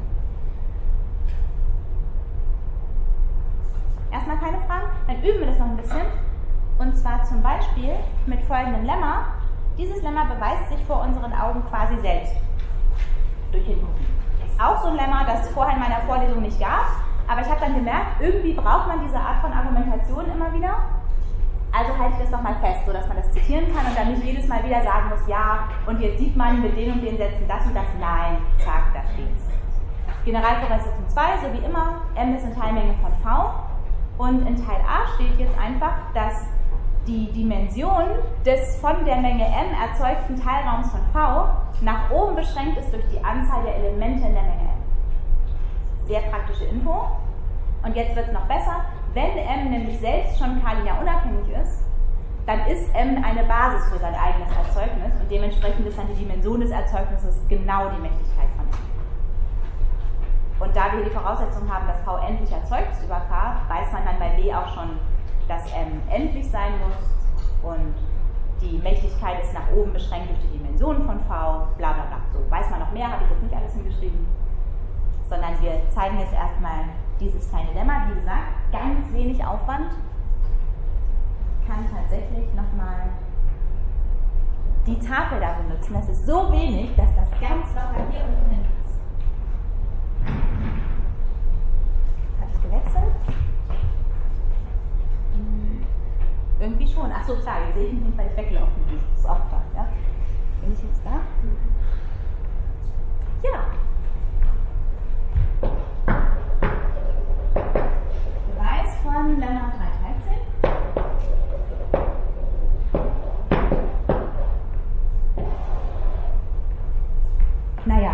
Erstmal keine Fragen, dann üben wir das noch ein bisschen. Und zwar zum Beispiel mit folgendem Lemma. Dieses Lemma beweist sich vor unseren Augen quasi selbst. Durch Hingucken. Ist auch so ein Lemma, das es vorher in meiner Vorlesung nicht gab. Aber ich habe dann gemerkt, irgendwie braucht man diese Art von Argumentation immer wieder. Also halte ich das nochmal fest, sodass man das zitieren kann und dann nicht jedes Mal wieder sagen muss, ja, und jetzt sieht man mit den und den Sätzen das und das. Nein, zack, da steht's. Generalvoraussetzung 2, so wie immer, m ist eine Teilmenge von v. Und in Teil a steht jetzt einfach, dass die Dimension des von der Menge m erzeugten Teilraums von v nach oben beschränkt ist durch die Anzahl der Elemente in der Menge m. Sehr praktische Info. Und jetzt wird es noch besser. Wenn m nämlich selbst schon k-linear unabhängig ist, dann ist m eine Basis für sein eigenes Erzeugnis und dementsprechend ist dann die Dimension des Erzeugnisses genau die Mächtigkeit von m. Und da wir die Voraussetzung haben, dass v endlich erzeugt ist über k, weiß man dann bei b auch schon, dass m endlich sein muss und die Mächtigkeit ist nach oben beschränkt durch die Dimension von v, bla bla bla. So, weiß man noch mehr, habe ich jetzt nicht alles hingeschrieben, sondern wir zeigen jetzt erstmal dieses kleine Lemma. Wie gesagt, ganz wenig Aufwand. Ich kann tatsächlich nochmal die Tafel da benutzen. Das ist so wenig, dass das ganz locker hier unten hin ist. Habe ich gewechselt? Irgendwie schon. Ach so, klar, ihr seht mich nicht, weil ich weggelaufen bin. Das ist auch klar. Ja? Bin ich jetzt da? Ja. Beweis von Lemma 3,13. Naja.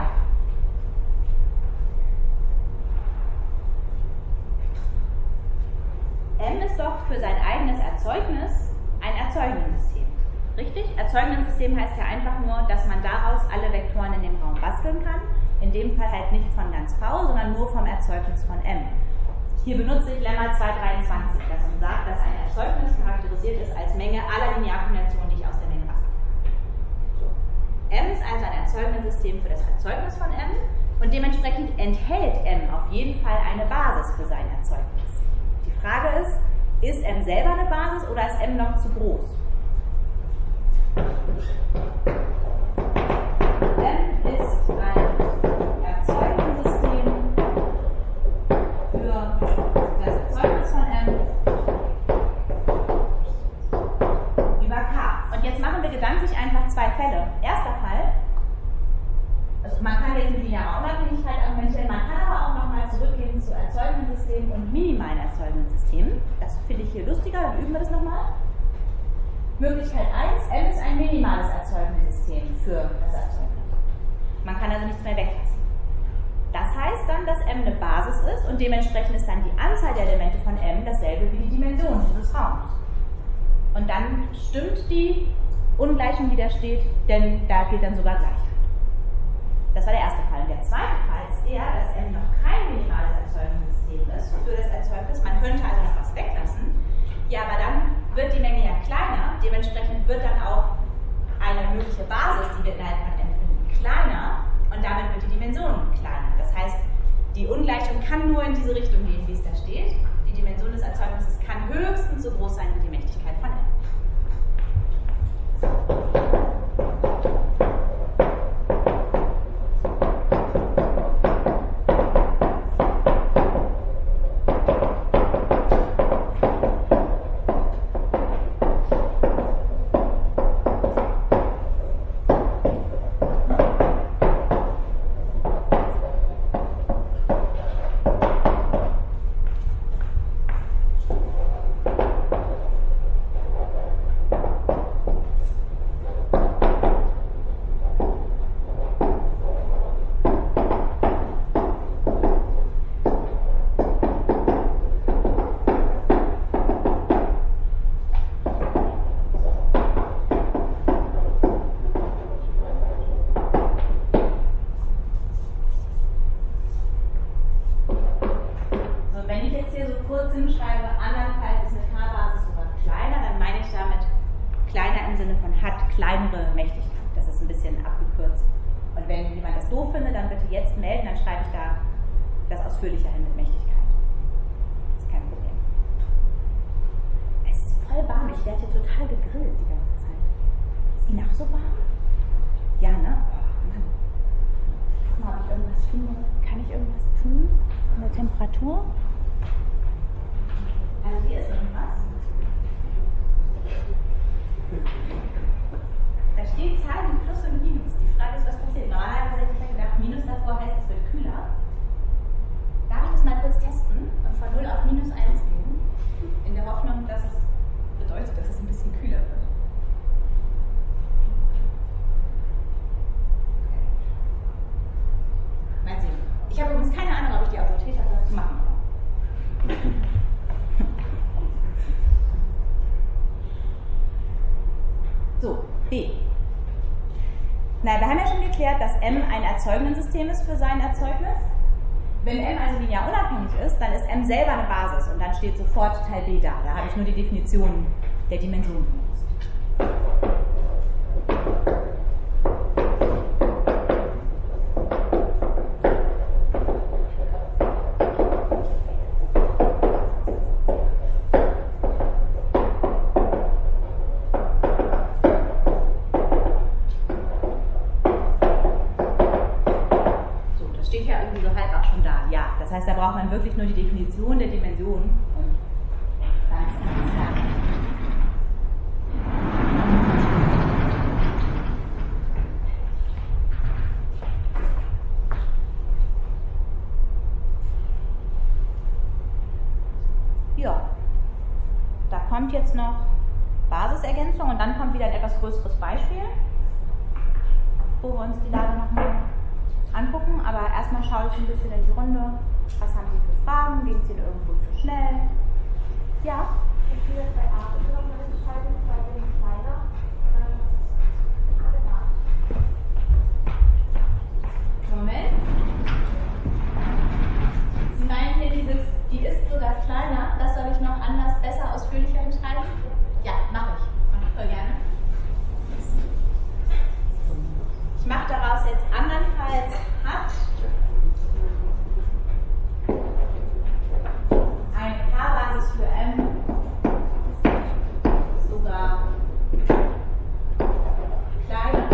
M ist doch für sein eigenes Erzeugnis ein Erzeugnisensystem. Richtig? Erzeugnisensystem heißt ja einfach nur, dass man daraus alle Vektoren in dem Raum basteln kann. In dem Fall halt nicht von ganz V, sondern nur vom Erzeugnis von M. Hier benutze ich Lemma 223, das uns sagt, dass ein Erzeugnis charakterisiert ist als Menge aller Linearkombinationen, die ich aus der Menge bastle. So. M ist also ein Erzeugnisssystem für das Erzeugnis von M und dementsprechend enthält M auf jeden Fall eine Basis für sein Erzeugnis. Die Frage ist M selber eine Basis oder ist M noch zu groß? M ist ein Erzeugungssystem für das Erzeugnis von M über K. Und jetzt machen wir gedanklich einfach zwei Fälle. Erster Fall, also man kann jetzt mit linearer Unabhängigkeit argumentieren, man kann aber auch nochmal zurückgehen zu Erzeugnissystemen und minimalen Erzeugnissystemen. Das finde ich hier lustiger, dann üben wir das nochmal. Möglichkeit 1, M ist ein minimales Erzeugnisssystem für das Erzeugnis. Man kann also nichts mehr weglassen. Das heißt dann, dass M eine Basis ist und dementsprechend ist dann die Anzahl der Elemente von M dasselbe wie die Dimension dieses Raums. Und dann stimmt die Ungleichung, die da steht, denn da gilt dann sogar Gleichheit. Das war der erste Fall. Und der zweite Fall ist der, dass M noch kein minimales Erzeugungssystem ist für das Erzeugnis. Man könnte also noch was weglassen. Ja, aber dann wird die Menge ja kleiner. Dementsprechend wird dann auch eine mögliche Basis, die wir innerhalb von M finden, kleiner. Und damit wird die Dimension kleiner. Das heißt, die Ungleichung kann nur in diese Richtung gehen, wie es da steht. Die Dimension des Erzeugnisses kann höchstens so groß sein wie die Mächtigkeit von M. Dass M ein Erzeugungssystem ist für sein Erzeugnis. Wenn M also linear unabhängig ist, dann ist M selber eine Basis und dann steht sofort Teil B da. Da habe ich nur die Definition der Dimension benutzt. Das heißt, da braucht man wirklich nur die Definition der Dimension und dann ist es fertig. Ja, da kommt jetzt noch Basisergänzung und dann kommt wieder ein etwas größeres Beispiel, wo wir uns die Lage nochmal angucken, aber erstmal schaue ich ein bisschen in die Runde. Was haben Sie für Fragen? Ging es Ihnen irgendwo zu schnell? Ja? Ich will jetzt bei A noch eine Entscheidung bei dem Kleiner. Moment. Sie meinen hier dieses, die ist sogar kleiner, das soll ich noch anders, besser, ausführlicher hinschreiben? Ja, mache ich. Mache ich voll gerne. Ich mache daraus jetzt andernfalls hat eine K-Basis für M sogar kleiner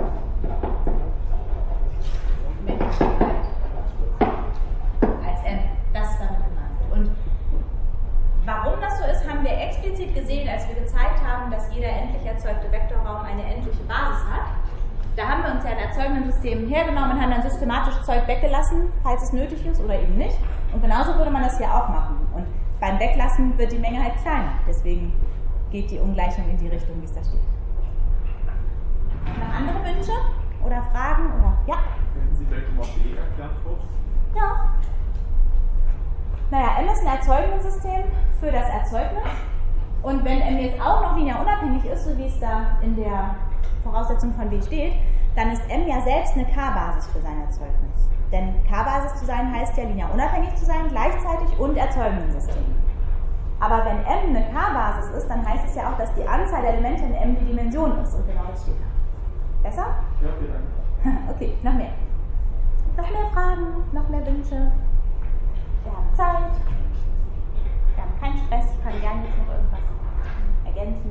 Mächtigkeit als M. Das ist damit gemeint. Und warum das so ist, haben wir explizit gesehen, als wir gezeigt haben, dass jeder endlich erzeugte Vektorraum eine endliche Basis hat. Da haben wir uns ja ein Erzeugungssystem hergenommen und haben dann systematisch Zeug weggelassen, falls es nötig ist oder eben nicht. Und genauso würde man das hier auch machen. Und beim Weglassen wird die Menge halt kleiner. Deswegen geht die Ungleichung in die Richtung, wie es da steht. Noch andere Wünsche oder Fragen? Oder? Ja? Könnten Sie vielleicht nochmal B erklären kurz? Ja. Naja, M ist ein Erzeugungssystem für das Erzeugnis. Und wenn m jetzt auch noch linear unabhängig ist, so wie es da in der Voraussetzung von W steht, dann ist m ja selbst eine K-Basis für sein Erzeugnis. Denn K-Basis zu sein heißt ja linear unabhängig zu sein gleichzeitig und erzeugen ein System. Aber wenn m eine K-Basis ist, dann heißt es ja auch, dass die Anzahl der Elemente in m die Dimension ist. Und genau das steht da. Besser? Ja, vielen Dank. Okay, noch mehr. Noch mehr Fragen, noch mehr Wünsche. Wir haben Zeit. Wir haben keinen Stress. Ich kann gerne jetzt noch irgendwas ergänzen.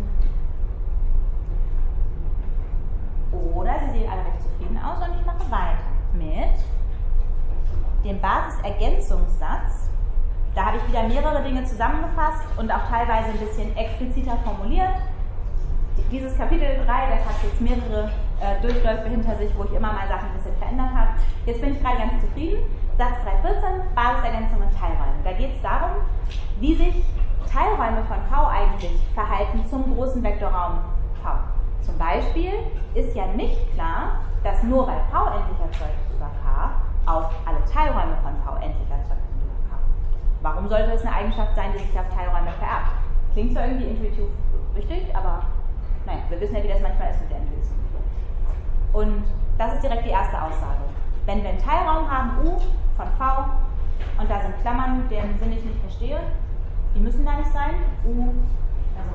Oder Sie sehen alle recht zufrieden aus und ich mache weiter mit dem Basisergänzungssatz. Da habe ich wieder mehrere Dinge zusammengefasst und auch teilweise ein bisschen expliziter formuliert. Dieses Kapitel 3, das hat jetzt mehrere Durchläufe hinter sich, wo ich immer mal Sachen ein bisschen verändert habe. Jetzt bin ich gerade ganz zufrieden. Satz 3.14, Basisergänzung und Teilräume. Da geht es darum, wie sich Teilräume von V eigentlich verhalten zum großen Vektorraum V. Zum Beispiel ist ja nicht klar, dass nur weil V endlich erzeugt ist über K, auch alle Teilräume von V endlich erzeugt sind über K. Warum sollte es eine Eigenschaft sein, die sich auf Teilräume vererbt? Klingt zwar irgendwie intuitiv richtig, aber naja, wir wissen ja, wie das manchmal ist mit der Endlösung. Und das ist direkt die erste Aussage. Wenn wir einen Teilraum haben, U von V, und da sind Klammern, deren Sinn ich nicht verstehe, die müssen da nicht sein. U, also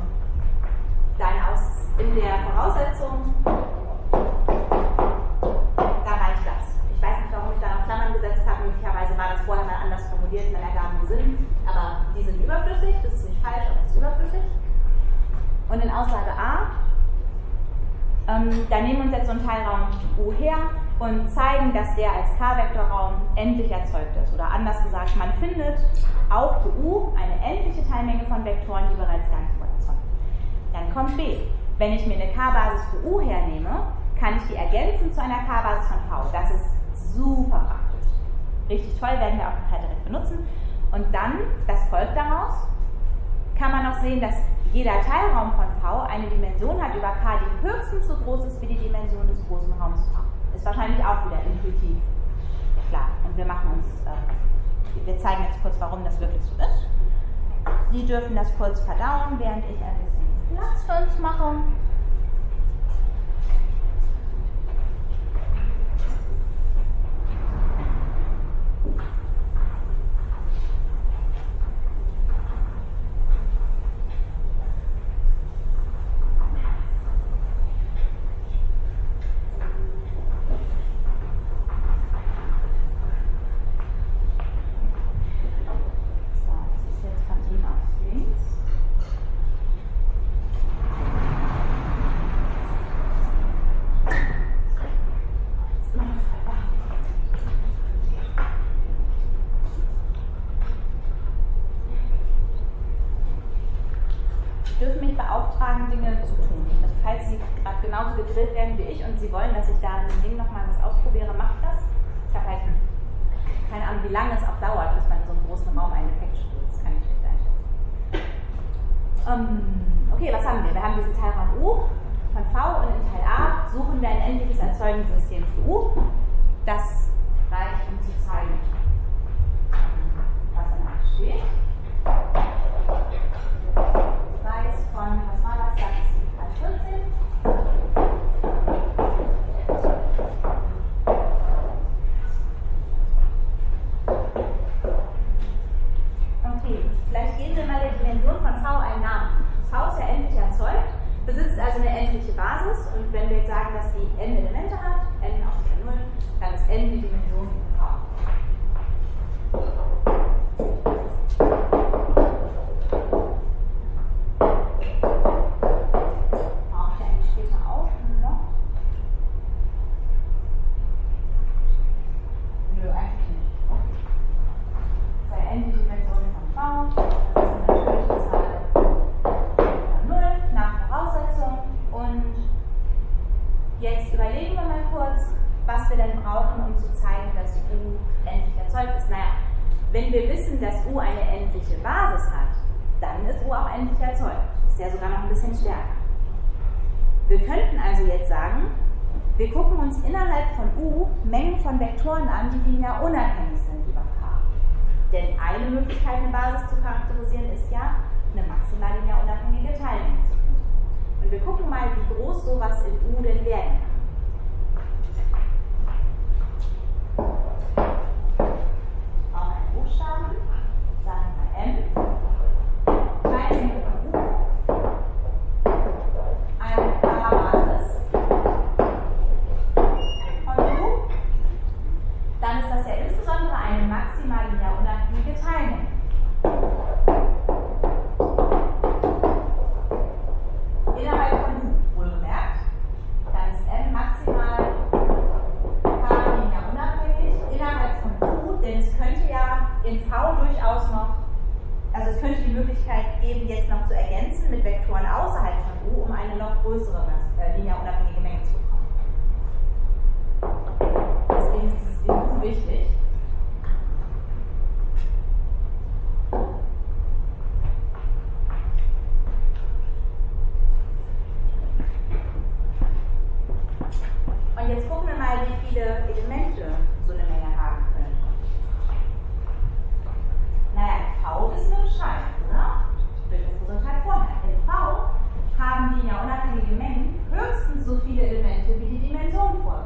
in der Voraussetzung, da reicht das. Ich weiß nicht, warum ich da noch Klammern gesetzt habe. Möglicherweise war das vorher mal anders formuliert, dann ergaben die Sinn. Aber die sind überflüssig, das ist nicht falsch, aber es ist überflüssig. Und in Aussage A, da nehmen wir uns jetzt so einen Teilraum U her und zeigen, dass der als K-Vektorraum endlich erzeugt ist. Oder anders gesagt, man findet auch für U eine endliche Teilmenge von Vektoren, die bereits gar nicht erzeugt. Dann kommt B. Wenn ich mir eine K-Basis für U hernehme, kann ich die ergänzen zu einer K-Basis von V. Das ist super praktisch. Richtig toll, werden wir auch nachher direkt benutzen. Und dann, das folgt daraus, kann man auch sehen, dass jeder Teilraum von V eine Dimension hat über K, die höchstens so groß ist wie die Dimension des großen Raums V. Ist wahrscheinlich auch wieder intuitiv klar. Und wir zeigen jetzt kurz, warum das wirklich so ist. Sie dürfen das kurz verdauen, während ich ein bisschen Platz für uns mache. Gegrillt werden wie ich und Sie wollen, dass ich da in dem Ding nochmal was ausprobiere, mache ich das. Ich habe halt keine Ahnung, wie lange es auch dauert, bis man in so einem großen Raum einen Effekt spürt. Das kann ich nicht einschätzen. Okay, was haben wir? Wir haben diesen Teilraum U von V und in Teil A suchen wir ein endliches Erzeugungssystem für U. Das reicht, um zu zeigen, was in A steht. Weiß von, was war das? Satz 14. Okay, vielleicht geben wir mal der Dimension von V einen Namen. V ist ja endlich erzeugt, besitzt also eine endliche Basis und wenn wir jetzt sagen, dass die n Elemente hat, n auch wieder 0, dann ist n die Dimension von V. Brauche ich eigentlich später auch noch? Nö, eigentlich nicht. Sei n die Dimension von V, das ist eine natürliche Zahl 0 nach Voraussetzung. Und jetzt überlegen wir mal kurz, was wir denn brauchen, um zu zeigen, dass U endlich erzeugt ist. Naja, wenn wir wissen, dass U eine endliche Basis hat, dann ist U auch endlich erzeugt. Das ist ja sogar noch ein bisschen stärker. Wir könnten also jetzt sagen, wir gucken uns innerhalb von U Mengen von Vektoren an, die linear unabhängig sind über K. Denn eine Möglichkeit, eine Basis zu charakterisieren, ist ja eine maximal linear unabhängige den jetzt noch zu ergänzen mit Vektoren außerhalb von U, um eine noch größere linearunabhängige Menge zu bekommen. Deswegen ist dieses in U wichtig. Und jetzt gucken wir mal, wie viele Elemente so eine Menge haben könnte. Naja, in V wissen wir Bescheid, oder? Durch das Resultat vorher. In V haben linearunabhängige Mengen höchstens so viele Elemente, wie die Dimension vorgibt.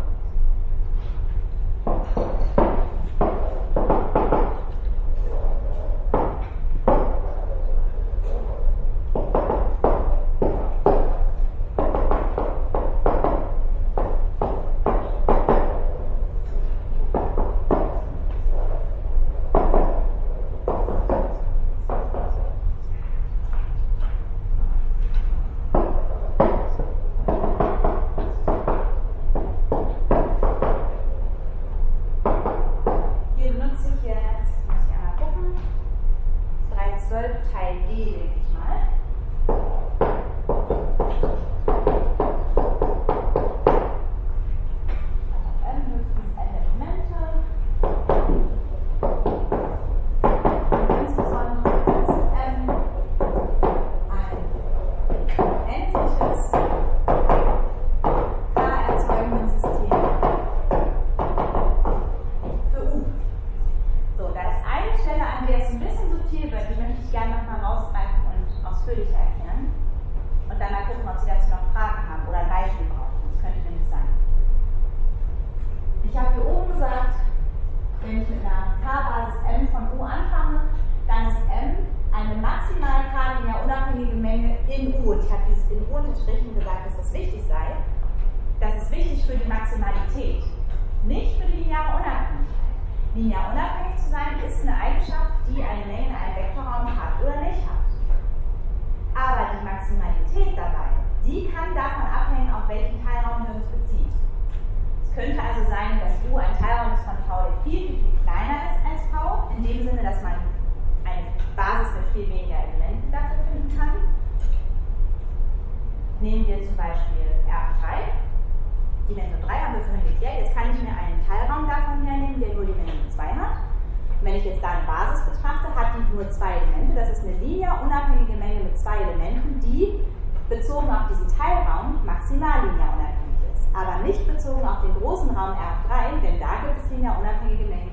Nehmen wir zum Beispiel R3, Dimension 3 haben wir vorhin geklärt, jetzt kann ich mir einen Teilraum davon hernehmen, der nur Dimension 2 hat. Und wenn ich jetzt da eine Basis betrachte, hat die nur 2 Elemente, das ist eine linear unabhängige Menge mit 2 Elementen, die bezogen auf diesen Teilraum maximal linear unabhängig ist, aber nicht bezogen auf den großen Raum R3, denn da gibt es linear unabhängige Mengen,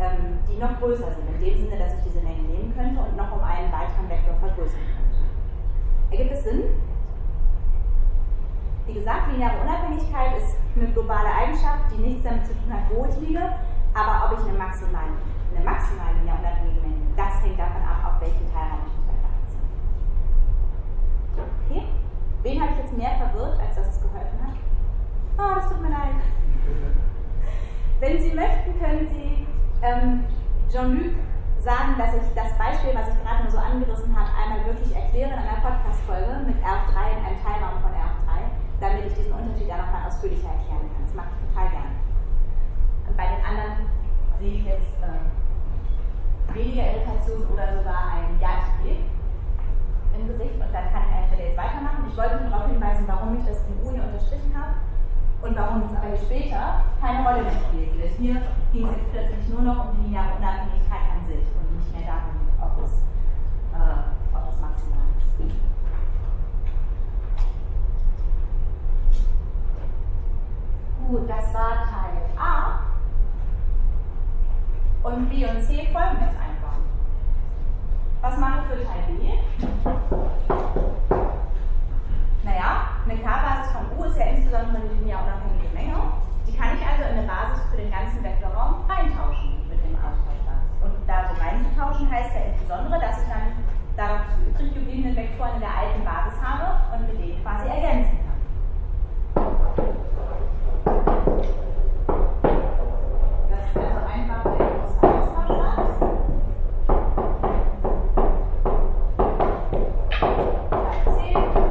die noch größer sind, in dem Sinne, dass ich diese Menge nehmen könnte und noch um einen weiteren Vektor vergrößern könnte. Ergibt es Sinn? Wie gesagt, lineare Unabhängigkeit ist eine globale Eigenschaft, die nichts damit zu tun hat, wo ich liege, aber ob ich eine maximale lineare unabhängige Menge nehme, das hängt davon ab, auf welchen Teilraum ich mich verlasse. Okay? Wen habe ich jetzt mehr verwirrt, als dass es geholfen hat? Oh, das tut mir leid. Wenn Sie möchten, können Sie Jean-Luc sagen, dass ich das Beispiel, was ich gerade nur so angerissen habe, einmal wirklich erkläre in einer Podcast-Folge mit R3 in einem Teilraum von R3, damit ich diesen Unterschied ja nochmal ausführlicher erklären kann. Das mache ich total gerne. Und bei den anderen sehe ich jetzt weniger Irritation oder sogar ein Ja-Blick im Gesicht und dann kann ich entweder jetzt weitermachen. Ich wollte nur darauf hinweisen, warum ich das in U hier unterstrichen habe und warum es aber später keine Rolle mehr spielt. Hier ging es jetzt plötzlich nur noch um die lineare Unabhängigkeit an sich und nicht mehr darum, ob es maximal ist. Gut, das war Teil A. Und B und C folgen jetzt einfach. Was mache ich für Teil B? Naja, eine K-Basis von U ist ja insbesondere eine linear unabhängige Menge. Die kann ich also in eine Basis für den ganzen Vektorraum reintauschen mit dem Austauschsatz. Und da so reinzutauschen heißt ja insbesondere, dass ich dann darauf diese übrig gebliebenen Vektoren in der alten Basis habe und mit denen quasi ergänzen kann. Das ist also einfach der große Austauschsatz. Teil C.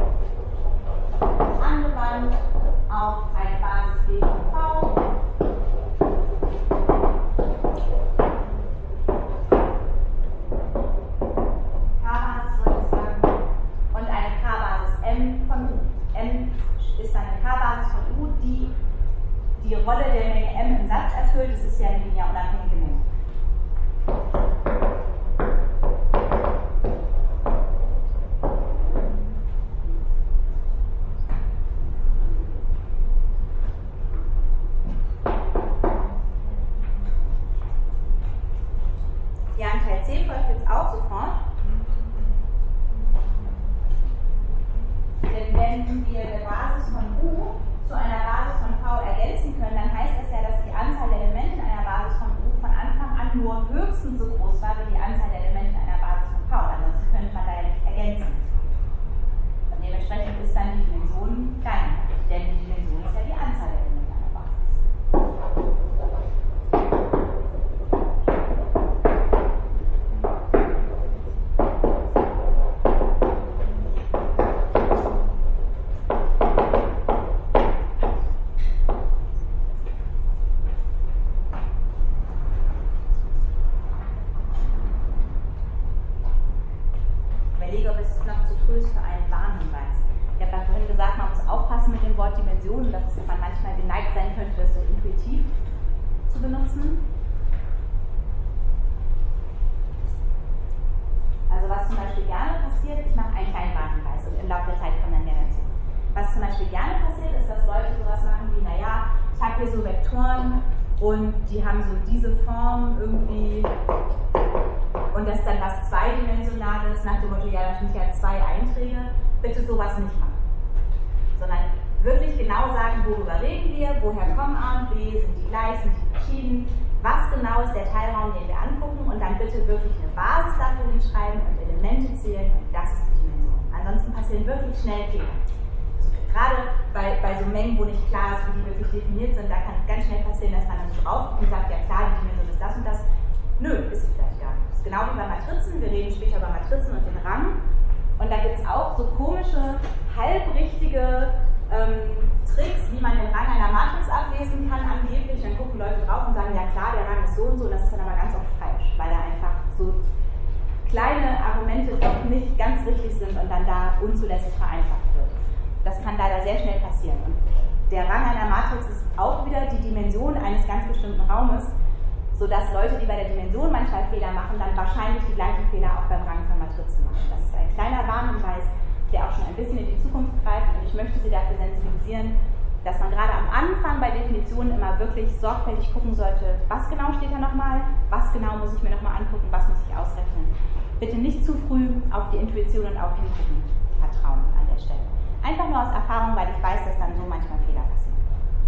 Angewandt auf eine Basis B von V. K-Basis sollte ich sagen. die Rolle der Menge m im Satz erfüllt. Es ist ja eine linear unabhängige Menge. Ja, in Teil C folgt jetzt auch sofort. Denn wenn wir eine Basis von U zu einer Basis von V ergänzen können, dann heißt das ja, dass die Anzahl der Elemente in einer Basis von U von Anfang an nur höchstens so groß war wie die Anzahl der Elemente in einer Basis von V. Ansonsten könnte man da ja nicht ergänzen. Und dementsprechend ist dann die Dimension kleiner. Denn die Dimension ist ja die Anzahl der Elemente einer Basis. Dimensionen, dass man manchmal geneigt sein könnte, das so intuitiv zu benutzen. Also was zum Beispiel gerne passiert, ich mache einen kleinen Warnhinweis und im Laufe der Zeit kommen dann mehr dazu. Was zum Beispiel gerne passiert, ist, dass Leute sowas machen wie, naja, ich habe hier so Vektoren und die haben so diese Form irgendwie und das ist dann was Zweidimensionales, nach dem Motto, ja, das sind ja 2 Einträge, bitte sowas nicht machen. Sondern wirklich genau sagen, worüber reden wir, woher kommen A und B, sind die gleich, sind die verschieden, was genau ist der Teilraum, den wir angucken und dann bitte wirklich eine Basis dafür hinschreiben und Elemente zählen und das ist die Dimension. Ansonsten passieren wirklich schnell Fehler. Also gerade bei so Mengen, wo nicht klar ist, wie die wirklich definiert sind, da kann es ganz schnell passieren, dass man dann so drauf guckt und sagt, ja klar, die Dimension ist das und das. Nö, ist sie vielleicht gar nicht. Das ist genau wie bei Matrizen, wir reden später über Matrizen und den Rang und da gibt es auch so komische, halbrichtige Tricks, wie man den Rang einer Matrix ablesen kann, angeblich. Dann gucken Leute drauf und sagen, ja klar, der Rang ist so und so, das ist dann aber ganz oft falsch, weil da einfach so kleine Argumente doch nicht ganz richtig sind und dann da unzulässig vereinfacht wird. Das kann leider sehr schnell passieren. Und der Rang einer Matrix ist auch wieder die Dimension eines ganz bestimmten Raumes, sodass Leute, die bei der Dimension manchmal Fehler machen, dann wahrscheinlich die gleichen Fehler auch beim Rang von Matrizen machen. Das ist ein kleiner Warnhinweis, der auch schon ein bisschen in die Zukunft greift und ich möchte Sie dafür sensibilisieren, dass man gerade am Anfang bei Definitionen immer wirklich sorgfältig gucken sollte, was genau steht da nochmal, was genau muss ich mir nochmal angucken, was muss ich ausrechnen. Bitte nicht zu früh auf die Intuition und auf Hingucken vertrauen an der Stelle. Einfach nur aus Erfahrung, weil ich weiß, dass dann so manchmal Fehler passieren.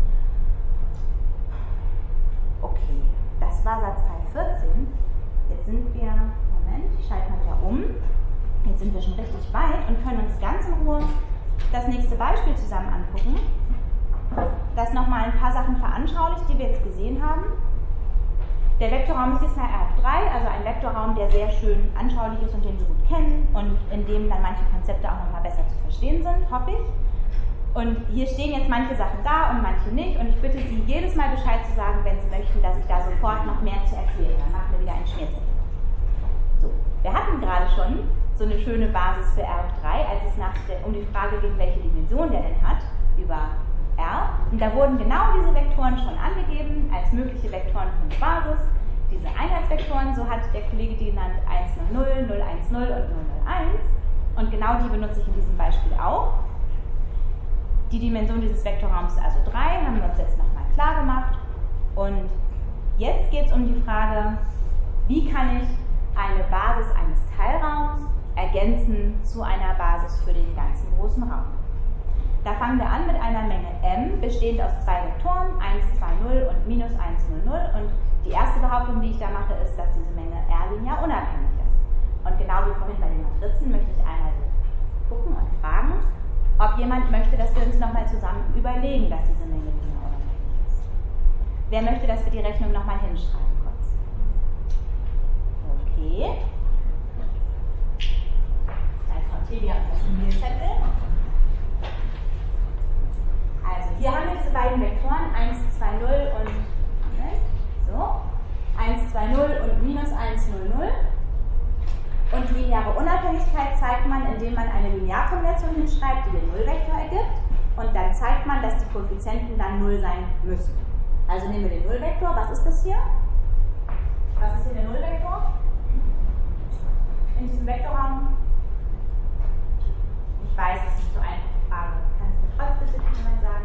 Okay, das war Satzteil 14. Jetzt sind wir, Moment, ich schalte mal wieder um. Jetzt sind wir schon richtig weit und können uns ganz in Ruhe das nächste Beispiel zusammen angucken, das nochmal ein paar Sachen veranschaulicht, die wir jetzt gesehen haben. Der Vektorraum ist jetzt mal R3, also ein Vektorraum, der sehr schön anschaulich ist und den wir gut kennen und in dem dann manche Konzepte auch nochmal besser zu verstehen sind, hoffe ich. Und hier stehen jetzt manche Sachen da und manche nicht und ich bitte Sie, jedes Mal Bescheid zu sagen, wenn Sie möchten, dass ich da sofort noch mehr zu erkläre. Dann machen wir wieder einen Schmierzettel. So, wir hatten gerade schon so eine schöne Basis für R3, als es um die Frage ging, welche Dimension der denn hat, über R. Und da wurden genau diese Vektoren schon angegeben, als mögliche Vektoren für eine Basis. Diese Einheitsvektoren, so hat der Kollege die genannt, 100, 010 und 001. Und genau die benutze ich in diesem Beispiel auch. Die Dimension dieses Vektorraums ist also 3, haben wir uns jetzt nochmal klar gemacht. Und jetzt geht es um die Frage, wie kann ich eine Basis eines Teilraums ergänzen zu einer Basis für den ganzen großen Raum. Da fangen wir an mit einer Menge m, bestehend aus 2 Vektoren, 120 und minus 100. Und die erste Behauptung, die ich da mache, ist, dass diese Menge R linear unabhängig ist. Und genau wie vorhin bei den Matrizen möchte ich einmal gucken und fragen, ob jemand möchte, dass wir uns nochmal zusammen überlegen, dass diese Menge linear unabhängig ist. Wer möchte, dass wir die Rechnung nochmal hinschreiben kurz? Okay. Hier haben wir das Schmierzettel. Also, hier haben wir diese beiden Vektoren, 120 und so, 120 und minus 100. Und lineare Unabhängigkeit zeigt man, indem man eine Linearkombination hinschreibt, die den Nullvektor ergibt. und dann zeigt man, dass die Koeffizienten dann 0 sein müssen. Also nehmen wir den Nullvektor. Was ist das hier? Was ist hier der Nullvektor? In diesem Vektorraum? Ich weiß, es ist nicht so eine einfache Frage. Kann es mir trotzdem bitte jemand sagen?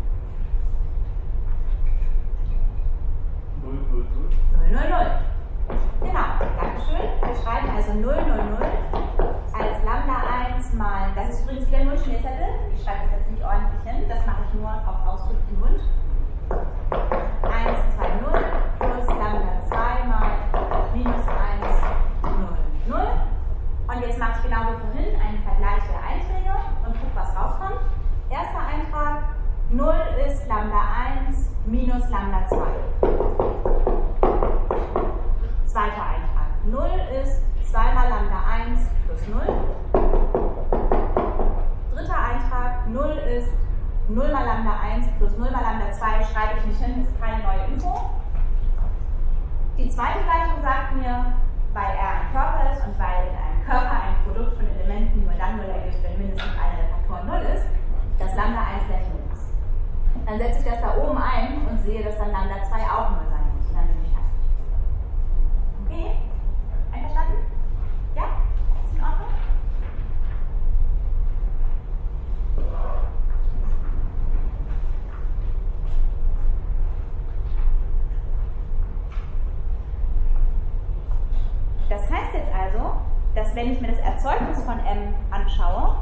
0, 0, 0, 0, 0. Genau, Dankeschön. Wir schreiben also 0, 0, 0 als Lambda 1 mal, das ist übrigens kein Wunschschmierzettel, ich schreibe das jetzt nicht ordentlich hin, das mache ich nur auf ausdrücklichen Wunsch. 1, 2, 0 plus Lambda 2 mal minus 1, 0, 0. Und jetzt mache ich genau wie vorhin einen Vergleich der Einträge und gucke, was rauskommt. Erster Eintrag, 0 ist Lambda 1 minus Lambda 2. Zweiter Eintrag, 0 ist 2 mal Lambda 1 plus 0. Dritter Eintrag, 0 ist 0 mal Lambda 1 plus 0 mal Lambda 2, schreibe ich nicht hin, ist keine neue Info. Die zweite Gleichung sagt mir, weil R ein Körper ist und weil in einem Körper ein Produkt von Elementen nur dann 0 ergibt, wenn mindestens einer der Faktoren 0 ist, dass Lambda 1 gleich 0 ist. Dann setze ich das da oben ein und sehe, dass dann Lambda 2 auch 0 sein muss. Und dann bin ich fertig. Okay? Einverstanden? Ja? Ist in Ordnung? Das heißt jetzt also, dass wenn ich mir das Erzeugnis von M anschaue,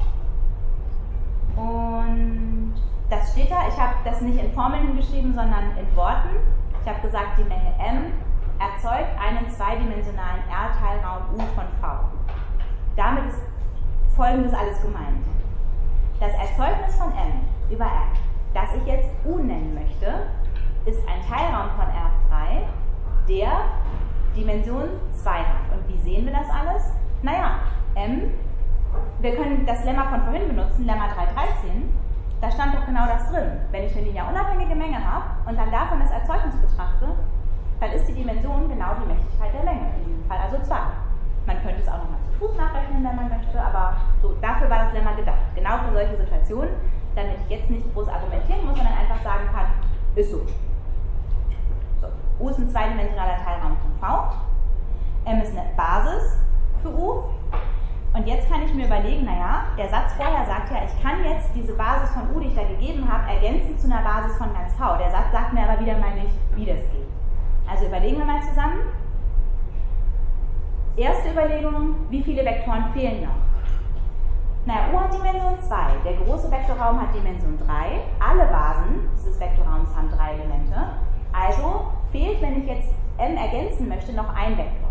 und das steht da, ich habe das nicht in Formeln hingeschrieben, sondern in Worten. Ich habe gesagt, die Menge M erzeugt einen zweidimensionalen R-Teilraum U von V. Damit ist Folgendes alles gemeint. Das Erzeugnis von M über R, das ich jetzt U nennen möchte, ist ein Teilraum von R3, der Dimension 2 hat. Und wie sehen wir das alles? Naja, M, wir können das Lemma von vorhin benutzen, Lemma 313, da stand doch genau das drin. Wenn ich eine linearunabhängige Menge habe und dann davon das Erzeugnis betrachte, dann ist die Dimension genau die Mächtigkeit der Länge, in diesem Fall also 2. Man könnte es auch nochmal zu Fuß nachrechnen, wenn man möchte, aber so, dafür war das Lemma gedacht. Genau für solche Situationen, damit ich jetzt nicht groß argumentieren muss, sondern einfach sagen kann, ist so. So, U ist ein zweidimensionaler Teilraum von V. M ist eine Basis für U. Und jetzt kann ich mir überlegen, naja, der Satz vorher sagt ja, ich kann jetzt diese Basis von U, die ich da gegeben habe, ergänzen zu einer Basis von ganz V. Der Satz sagt mir aber wieder mal nicht, wie das geht. Also überlegen wir mal zusammen. Erste Überlegung, wie viele Vektoren fehlen noch? Naja, U hat Dimension 2, der große Vektorraum hat Dimension 3, alle Basen dieses Vektorraums haben 3 Elemente, also fehlt, wenn ich jetzt M ergänzen möchte, noch ein Vektor.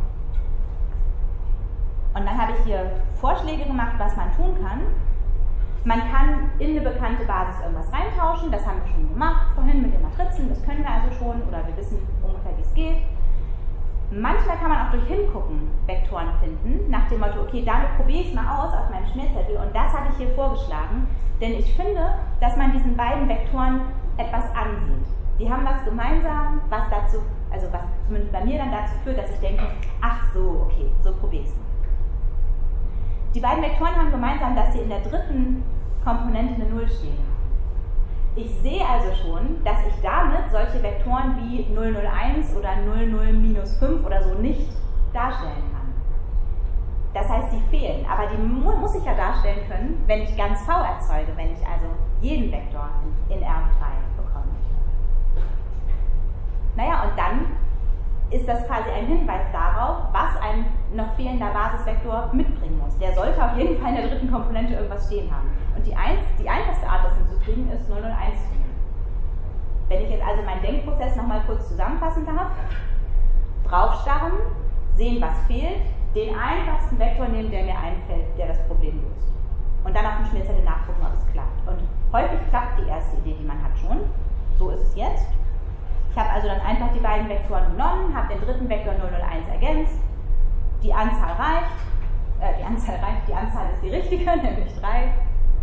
Und dann habe ich hier Vorschläge gemacht, was man tun kann. Man kann in eine bekannte Basis irgendwas reintauschen, das haben wir schon gemacht, vorhin mit den Matrizen, das können wir also schon, oder wir wissen ungefähr, wie es geht. Manchmal kann man auch durch Hingucken Vektoren finden, nach dem Motto, okay, damit probiere ich es mal aus auf meinem Schmierzettel und das habe ich hier vorgeschlagen, denn ich finde, dass man diesen beiden Vektoren etwas ansieht. Die haben was gemeinsam, was dazu, also was zumindest bei mir dann dazu führt, dass ich denke, ach so, okay, so probiere ich es mal. Die beiden Vektoren haben gemeinsam, dass sie in der dritten Komponente eine 0 stehen. Ich sehe also schon, dass ich damit solche Vektoren wie 001 oder 00-5 oder so nicht darstellen kann. Das heißt, die fehlen, aber die muss ich ja darstellen können, wenn ich ganz V erzeuge, wenn ich also jeden Vektor in R3 bekommen möchte. Naja, und dann ist das quasi ein Hinweis darauf, was ein noch fehlender Basisvektor mitbringen muss. Der sollte auf jeden Fall in der dritten Komponente irgendwas stehen haben. Und die einfachste Art, das hinzukriegen, ist 001 zu nehmen. Wenn ich jetzt also meinen Denkprozess nochmal kurz zusammenfassen darf, draufstarren, sehen, was fehlt, den einfachsten Vektor nehmen, der mir einfällt, der das Problem löst. Und dann auf dem Schmierzettel nachgucken, ob es klappt. Und häufig klappt die erste Idee, die man hat schon. So ist es jetzt. Ich habe also dann einfach die beiden Vektoren genommen, habe den dritten Vektor 001 ergänzt, die Anzahl reicht, die Anzahl ist die richtige, nämlich 3.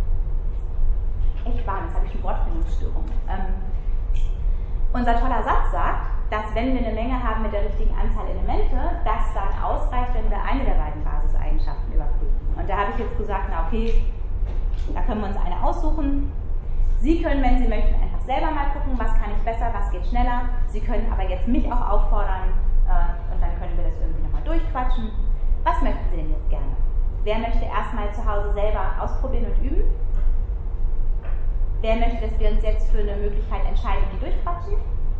Echt wahr, jetzt habe ich eine Wortfindungsstörung. Unser toller Satz sagt, dass wenn wir eine Menge haben mit der richtigen Anzahl Elemente, das dann ausreicht, wenn wir eine der beiden Basiseigenschaften überprüfen. Und da habe ich jetzt gesagt, na okay, da können wir uns eine aussuchen. Sie können, wenn Sie möchten, einfach selber mal gucken, was kann ich besser, was geht schneller. Sie können aber jetzt mich auch auffordern und dann können wir das irgendwie nochmal durchquatschen. Was möchten Sie denn jetzt gerne? Wer möchte erstmal zu Hause selber ausprobieren und üben? Wer möchte, dass wir uns jetzt für eine Möglichkeit entscheiden und die durchquatschen?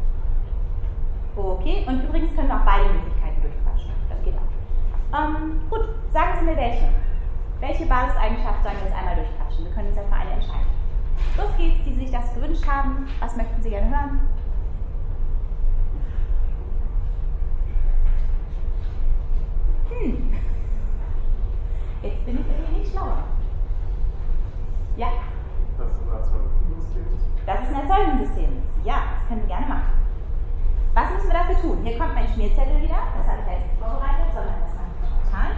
Okay, und übrigens können wir auch beide Möglichkeiten durchquatschen. Das geht auch. Gut, sagen Sie mir welche. Welche Basiseigenschaft sollen wir jetzt einmal durchquatschen? Wir können uns ja für eine entscheiden. Los geht's, die sich das gewünscht haben. Was möchten Sie gerne hören? Jetzt bin ich irgendwie nicht schlauer. Ja? Das ist ein Erzeugungssystem. Das ist ein Erzeugungssystem. Ja, das können wir gerne machen. Was müssen wir dafür tun? Hier kommt mein Schmierzettel wieder. Das habe ich ja jetzt nicht vorbereitet, sondern das mache ich spontan.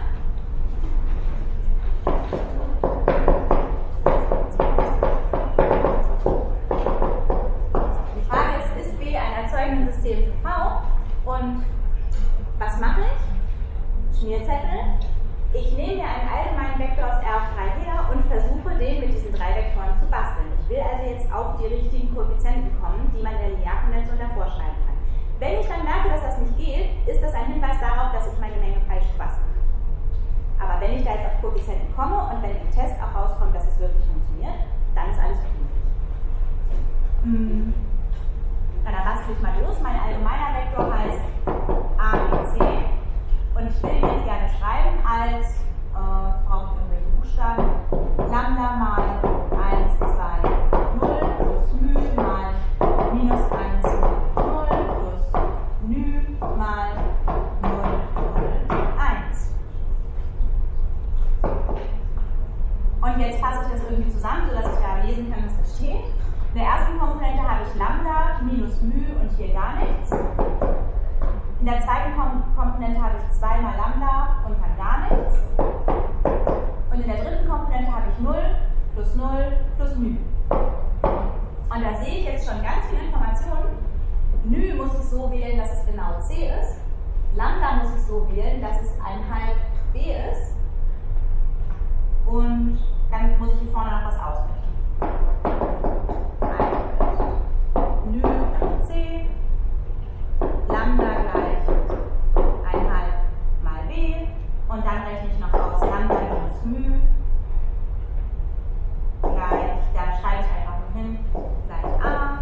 Die Frage ist B ein Erzeugungssystem für V? Und was mache ich? Schmierzettel. Ich nehme mir einen allgemeinen Vektor aus R auf 3 her und versuche, den mit diesen 3 Vektoren zu basteln. Ich will also jetzt auf die richtigen Koeffizienten kommen, die man in der Linearkonvention davor schreiben kann. Wenn ich dann merke, dass das nicht geht, ist das ein Hinweis darauf, dass ich meine Menge falsch bastle. Aber wenn ich da jetzt auf Koeffizienten komme und wenn im Test auch rauskommt, dass es wirklich funktioniert, dann ist alles gut. Dann bastle ich mal los. Mein allgemeiner Vektor heißt ABC. Und ich will ihn jetzt gerne schreiben als, brauche ich irgendwelche Buchstaben, Lambda mal 1, 2, 0 plus μ mal minus 1, 0 plus μ mal 0, 0, 1. Und jetzt fasse ich das irgendwie zusammen, sodass ich da lesen kann, was da steht. In der ersten Komponente habe ich Lambda minus μ und hier gar nichts. In der zweiten Komponente habe ich 2 mal Lambda und dann gar nichts. Und in der dritten Komponente habe ich 0 plus 0 plus μ. Und da sehe ich jetzt schon ganz viele Informationen. μ muss ich so wählen, dass es genau c ist. Lambda muss ich so wählen, dass es 1/2 b ist. Und dann muss ich hier vorne noch was ausrechnen. μ gleich c. Lambda gleich 1/2 mal b und dann rechne ich noch aus Lambda minus μ gleich, da schreibe ich einfach nur hin, gleich a.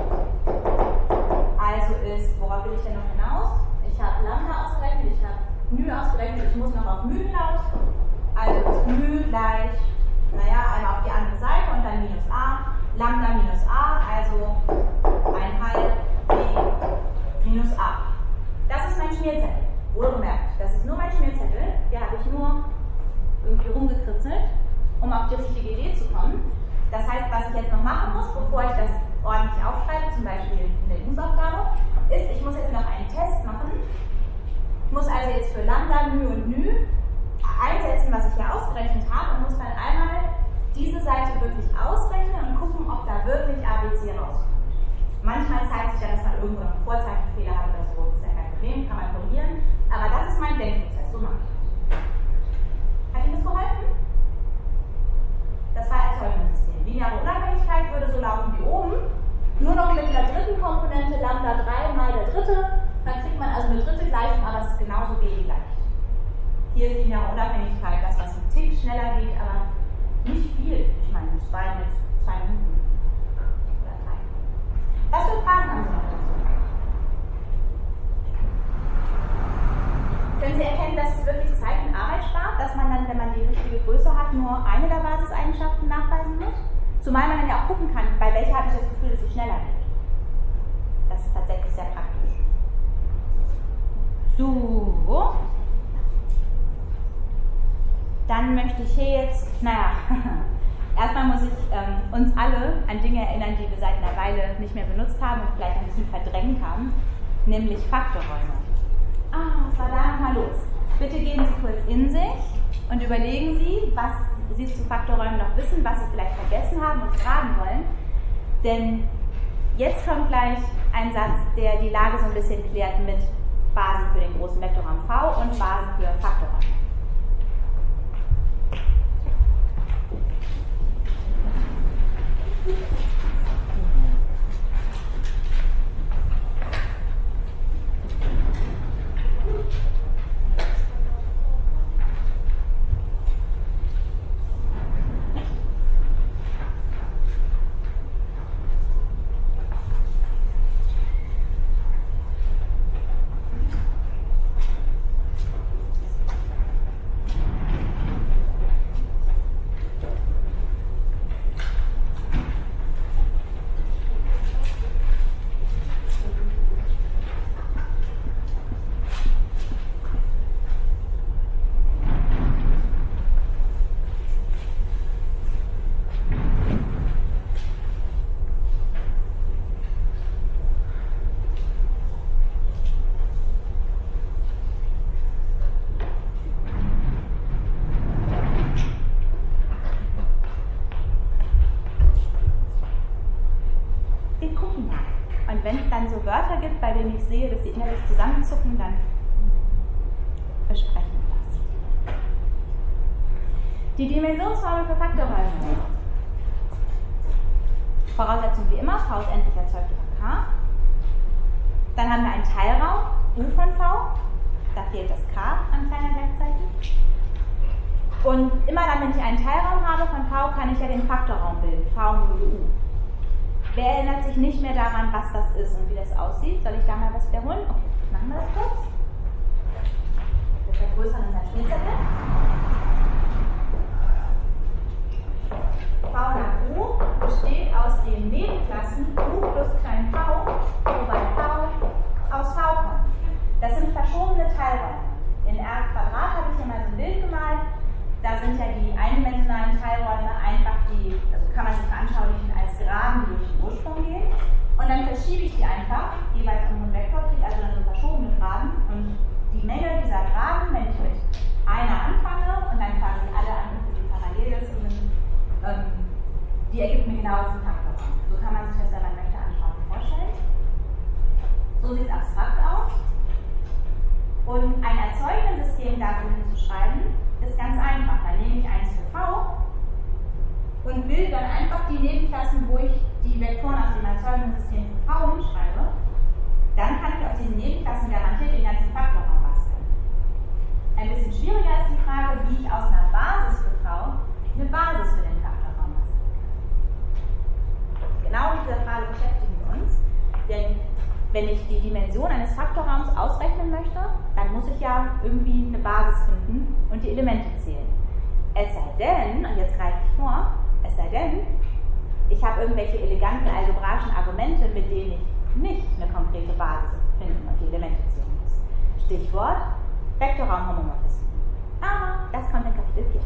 Also ist, worauf will ich denn noch hinaus? Ich habe Lambda ausgerechnet, ich habe μ ausgerechnet, ich muss noch auf μ hinaus. Also ist μ gleich, einmal auf die andere Seite und dann minus a. Lambda minus a, also 1/2 b minus a. Das ist mein Schmierzettel. Wohlgemerkt, das ist nur mein Schmierzettel. Hier habe ich nur irgendwie rumgekritzelt, um auf die richtige Idee zu kommen. Das heißt, was ich jetzt noch machen muss, bevor ich das ordentlich aufschreibe, zum Beispiel in der Übungsaufgabe, ist, ich muss jetzt noch einen Test machen. Ich muss also jetzt für Lambda, μ und μ einsetzen, was ich hier ausgerechnet habe, und muss dann einmal diese Seite wirklich ausrechnen und gucken, ob da wirklich ABC rauskommt. Manchmal zeigt sich ja, dass man irgendwo noch einen Vorzeichenfehler hat oder so, ist ja kein Problem, kann man korrigieren. Aber das ist mein Denkprozess, so mache ich das. Hat Ihnen das geholfen? Das war Erzeugungssystem. Lineare Unabhängigkeit würde so laufen wie oben, nur noch mit einer dritten Komponente, Lambda 3 mal der dritte. Dann kriegt man also eine dritte Gleichung, aber es ist genauso b gleich. Hier ist lineare Unabhängigkeit, das, was ein Tick schneller geht, aber nicht viel. Ich meine, es waren jetzt 2 Minuten. Was für Fragen haben Sie noch dazu? Können Sie erkennen, dass es wirklich Zeit und Arbeit spart, dass man dann, wenn man die richtige Größe hat, nur eine der Basiseigenschaften nachweisen muss? Zumal man dann ja auch gucken kann, bei welcher habe ich das Gefühl, dass sie schneller geht. Das ist tatsächlich sehr praktisch. So. Dann möchte ich hier jetzt, erstmal muss ich uns alle an Dinge erinnern, die wir seit einer Weile nicht mehr benutzt haben und vielleicht ein bisschen verdrängt haben, nämlich Faktorräume. Was war da nochmal los? Bitte gehen Sie kurz in sich und überlegen Sie, was Sie zu Faktorräumen noch wissen, was Sie vielleicht vergessen haben und fragen wollen. Denn jetzt kommt gleich ein Satz, der die Lage so ein bisschen klärt mit Basen für den großen Vektorraum V und Basen für Faktorräume. gibt, bei denen ich sehe, dass sie innerlich zusammenzucken, dann besprechen wir das. Die Dimensionsformel für Faktorräume. Voraussetzung wie immer, V ist endlich erzeugt über K. Dann haben wir einen Teilraum, U von V. Da fehlt das K an kleiner Gleichzeitig. Und immer dann, wenn ich einen Teilraum habe von V, kann ich ja den Faktorraum bilden, V modulo U. Wer erinnert sich nicht mehr daran, was das ist und wie das aussieht? Soll ich da mal was wiederholen? Okay, machen wir das kurz. Wir vergrößern unseren Spielzettel. V nach U besteht aus den Nebenklassen U plus klein v, wobei V aus V kommt. Das sind verschobene Teilräume. In R² habe ich hier mal so ein Bild gemalt. Da sind ja die eindimensionalen Teilräume einfach die, also kann man sich veranschaulichen als Geraden, die durch den Ursprung gehen. Und dann verschiebe ich die einfach, jeweils um einen Vektor, kriege also dann so verschobene Geraden. Und die Menge dieser Geraden, wenn ich mit einer anfange und dann quasi alle anderen für die parallel ist, die ergibt mir genau diesen Faktorraum. So kann man sich das, wenn man möchte, anschauen und vorstellen. So sieht es abstrakt aus. Und ein Erzeugensystem dazu hinzuschreiben, ist ganz einfach. Dann nehme ich 1 für V und bilde dann einfach die Nebenklassen, wo ich die Vektoren aus dem Erzeugensystem für V hinschreibe. Dann kann ich aus diesen Nebenklassen garantiert den ganzen Faktorraum basteln. Ein bisschen schwieriger ist die Frage, wie ich aus einer Basis für V eine Basis für den Faktorraum basteln kann. Genau mit dieser Frage beschäftigen wir uns, denn wenn ich die Dimension eines Faktorraums ausrechnen möchte, dann muss ich ja irgendwie eine Basis finden und die Elemente zählen. Es sei denn, und jetzt greife ich vor, es sei denn, ich habe irgendwelche eleganten algebraischen Argumente, mit denen ich nicht eine konkrete Basis finden und die Elemente zählen muss. Stichwort Vektorraumhomomorphismen. Aber das kommt in Kapitel 4.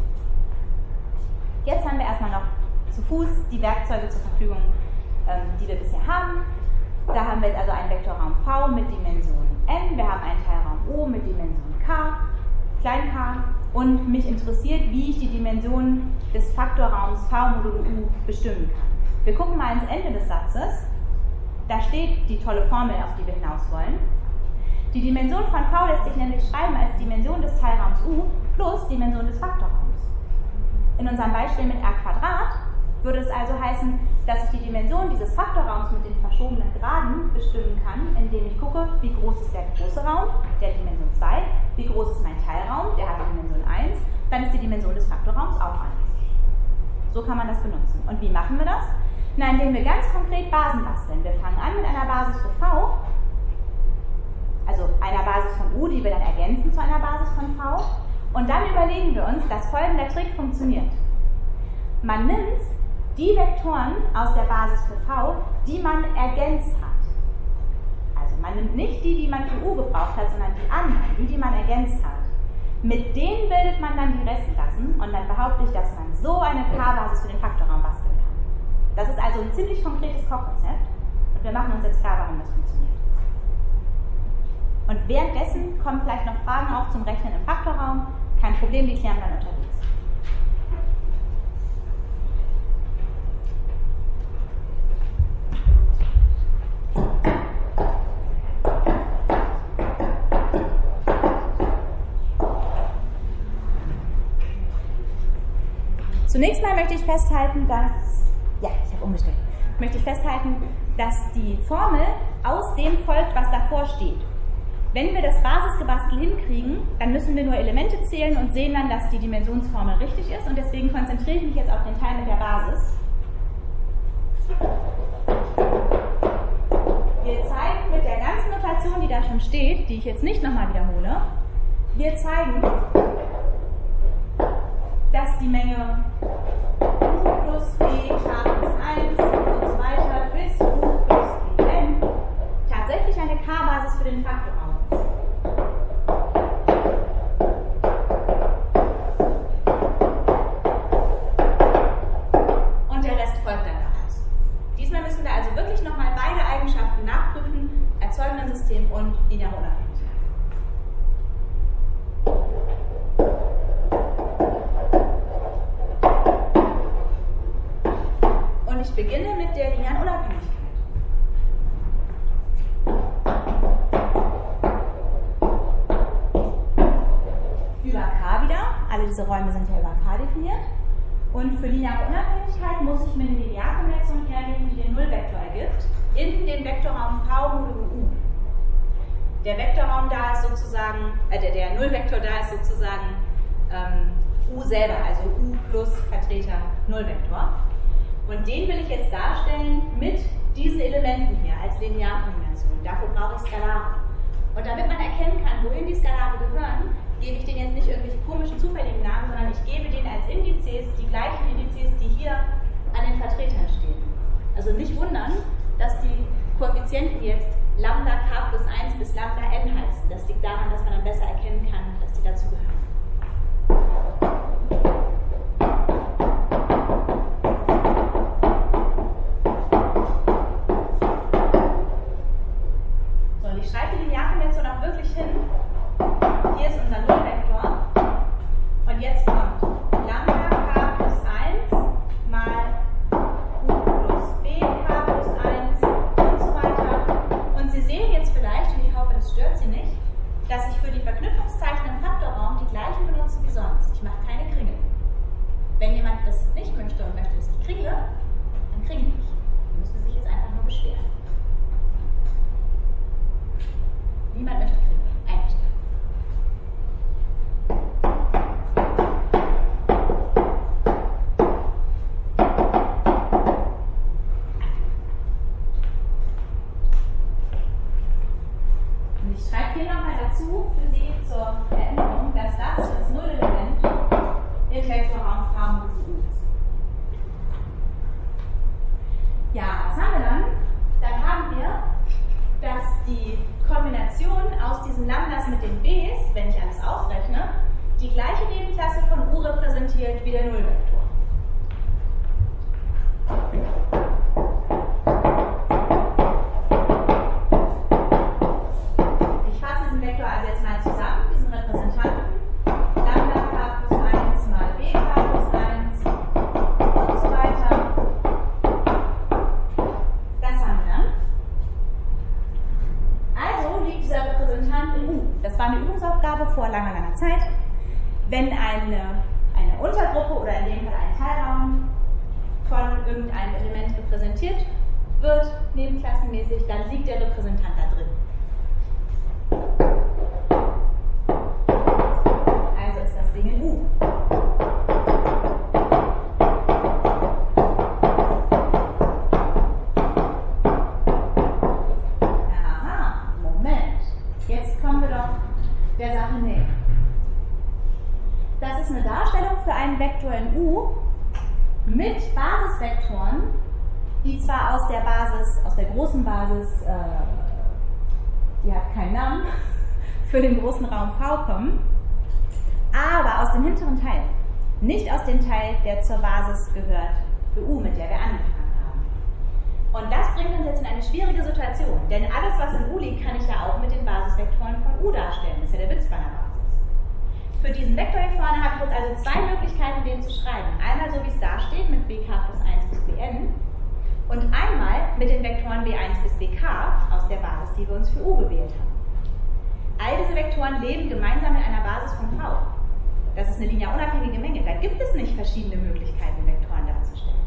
Jetzt haben wir erstmal noch zu Fuß die Werkzeuge zur Verfügung, die wir bisher haben. Da haben wir jetzt also einen Vektorraum V mit Dimension n, wir haben einen Teilraum O mit Dimension k, klein k, und mich interessiert, wie ich die Dimension des Faktorraums V modulo U bestimmen kann. Wir gucken mal ans Ende des Satzes, da steht die tolle Formel, auf die wir hinaus wollen. Die Dimension von V lässt sich nämlich schreiben als Dimension des Teilraums U plus Dimension des Faktorraums. In unserem Beispiel mit R² würde es also heißen, dass ich die Dimension dieses Faktorraums mit den verschobenen Geraden bestimmen kann, indem ich gucke, wie groß ist der große Raum, der hat Dimension 2, wie groß ist mein Teilraum, der hat Dimension 1, dann ist die Dimension des Faktorraums auch 1. So kann man das benutzen. Und wie machen wir das? Na, indem wir ganz konkret Basen basteln. Wir fangen an mit einer Basis für V, also einer Basis von U, die wir dann ergänzen zu einer Basis von V, und dann überlegen wir uns, dass folgender Trick funktioniert. Man nimmt die Vektoren aus der Basis für V, die man ergänzt hat. Also man nimmt nicht die, die man für U gebraucht hat, sondern die anderen, die man ergänzt hat. Mit denen bildet man dann die Restklassen und dann behaupte ich, dass man so eine K-Basis für den Faktorraum basteln kann. Das ist also ein ziemlich konkretes Kochkonzept und wir machen uns jetzt klar, warum das funktioniert. Und währenddessen kommen vielleicht noch Fragen auf zum Rechnen im Faktorraum. Kein Problem, die klären wir dann unterwegs. Zunächst mal möchte ich festhalten, dass die Formel aus dem folgt, was davor steht. Wenn wir das Basisgebastel hinkriegen, dann müssen wir nur Elemente zählen und sehen dann, dass die Dimensionsformel richtig ist, und deswegen konzentriere ich mich jetzt auf den Teil mit der Basis. Wir zeigen mit der ganzen Notation, die da schon steht, die ich jetzt nicht nochmal wiederhole, wir zeigen, dass die Menge U plus B k plus 1 und so weiter bis U plus Bn tatsächlich eine K-Basis für den Faktorraum ist. Und der Rest folgt dann daraus. Diesmal müssen wir also wirklich nochmal beide Eigenschaften nachprüfen, Erzeugensystem und lineare Unabhängigkeit. Und ich beginne mit der linearen Unabhängigkeit. alle diese Räume sind ja über K definiert. Und für lineare Unabhängigkeit muss ich mir eine Linearkonvektion hernehmen, die den Nullvektor ergibt, in den Vektorraum V modulo U. Der Vektorraum da ist sozusagen, der Nullvektor da ist sozusagen U selber, also U plus Vertreter Nullvektor. Und den will ich jetzt darstellen mit diesen Elementen hier als Linearkombination. Dafür brauche ich Skalare. Und damit man erkennen kann, wohin die Skalare gehören, gebe ich denen jetzt nicht irgendwelche komischen, zufälligen Namen, sondern ich gebe denen als Indizes die gleichen Indizes, die hier an den Vertretern stehen. Also nicht wundern, dass die Koeffizienten jetzt Lambda k plus 1 bis Lambda n heißen. Das liegt daran, dass man dann besser erkennen kann, dass die dazu gehören. So, und ich schreibe die Linearkonvention auch wirklich hin. Hier ist unser Nullvektor. Und jetzt kommt Lambda k plus 1 mal U plus b k plus 1 und so weiter. Und Sie sehen jetzt vielleicht, und ich hoffe, das stört Sie nicht, dass ich für die Verknüpfungszeichen im Faktorraum die gleichen benutze wie sonst. Ich mache keine Kringel. Wenn jemand das nicht möchte und möchte, dass ich kringle, dann kringle ich. Dann müssen Sie sich jetzt einfach nur beschweren. Niemand möchte kringeln. Einverstanden. Und ich schreibe hier nochmal dazu für Sie zur Erinnerung, dass das Nullelement im Vektorraum V modulo U ist. Ja, was haben wir dann? Dann haben wir, dass die Kombination aus diesen Lambdas mit den Bs, wenn ich alles ausrechne, die gleiche Nebenklasse von U repräsentiert wie der Nullvektor. Ich fasse diesen Vektor also jetzt mal zusammen, diesen Repräsentanten. Lambda k plus 1 mal b k plus 1 und so weiter. Das haben wir dann. Also liegt dieser Repräsentant in U. Das war eine Übungsaufgabe vor langer, langer Zeit. Wenn eine Untergruppe oder in dem Fall ein Teilraum von irgendeinem Element repräsentiert wird, nebenklassenmäßig, dann liegt der Repräsentant da drin. Also ist das Ding in U. Aha, Moment. Jetzt kommen wir doch der Sache näher. Das ist eine Darstellung für einen Vektor in U mit Basisvektoren, die zwar aus der Basis, aus der großen Basis, die hat keinen Namen, für den großen Raum V kommen, aber aus dem hinteren Teil. Nicht aus dem Teil, der zur Basis gehört für U, mit der wir angefangen haben. Und das bringt uns jetzt in eine schwierige Situation, denn alles, was in U liegt, kann ich ja auch mit den Basisvektoren von U darstellen. Das ist ja der Witz bei einer Basis. Für diesen Vektor hier vorne habe ich jetzt also zwei Möglichkeiten, den zu schreiben. Einmal so, wie es da steht, mit bk plus 1 bis bn und einmal mit den Vektoren b1 bis bk aus der Basis, die wir uns für U gewählt haben. All diese Vektoren leben gemeinsam in einer Basis von V. Das ist eine linear unabhängige Menge. Da gibt es nicht verschiedene Möglichkeiten, Vektoren darzustellen.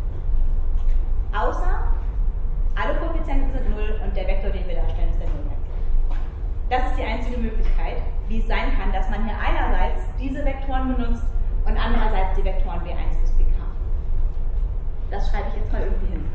Außer alle Koeffizienten sind 0 und der Vektor, den wir darstellen, ist der Nullvektor. Das ist die einzige Möglichkeit, wie es sein kann, dass man hier einerseits diese Vektoren benutzt und andererseits die Vektoren b1 bis bk. Das schreibe ich jetzt mal irgendwie hin.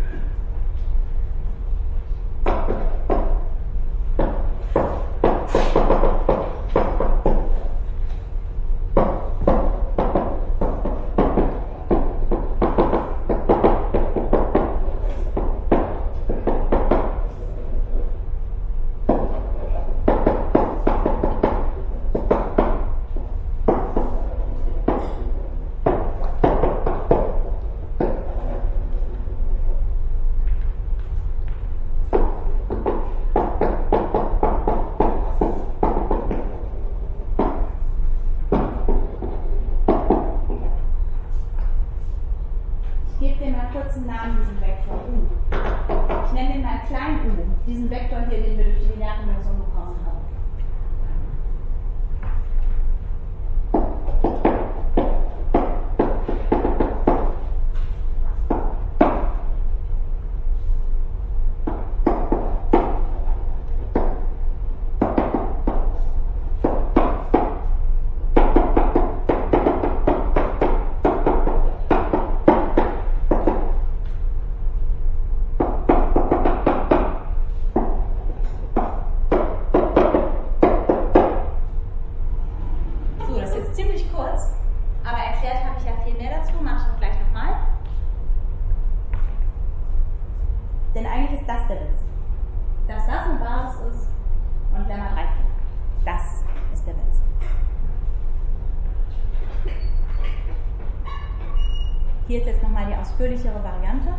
ausführlichere Variante.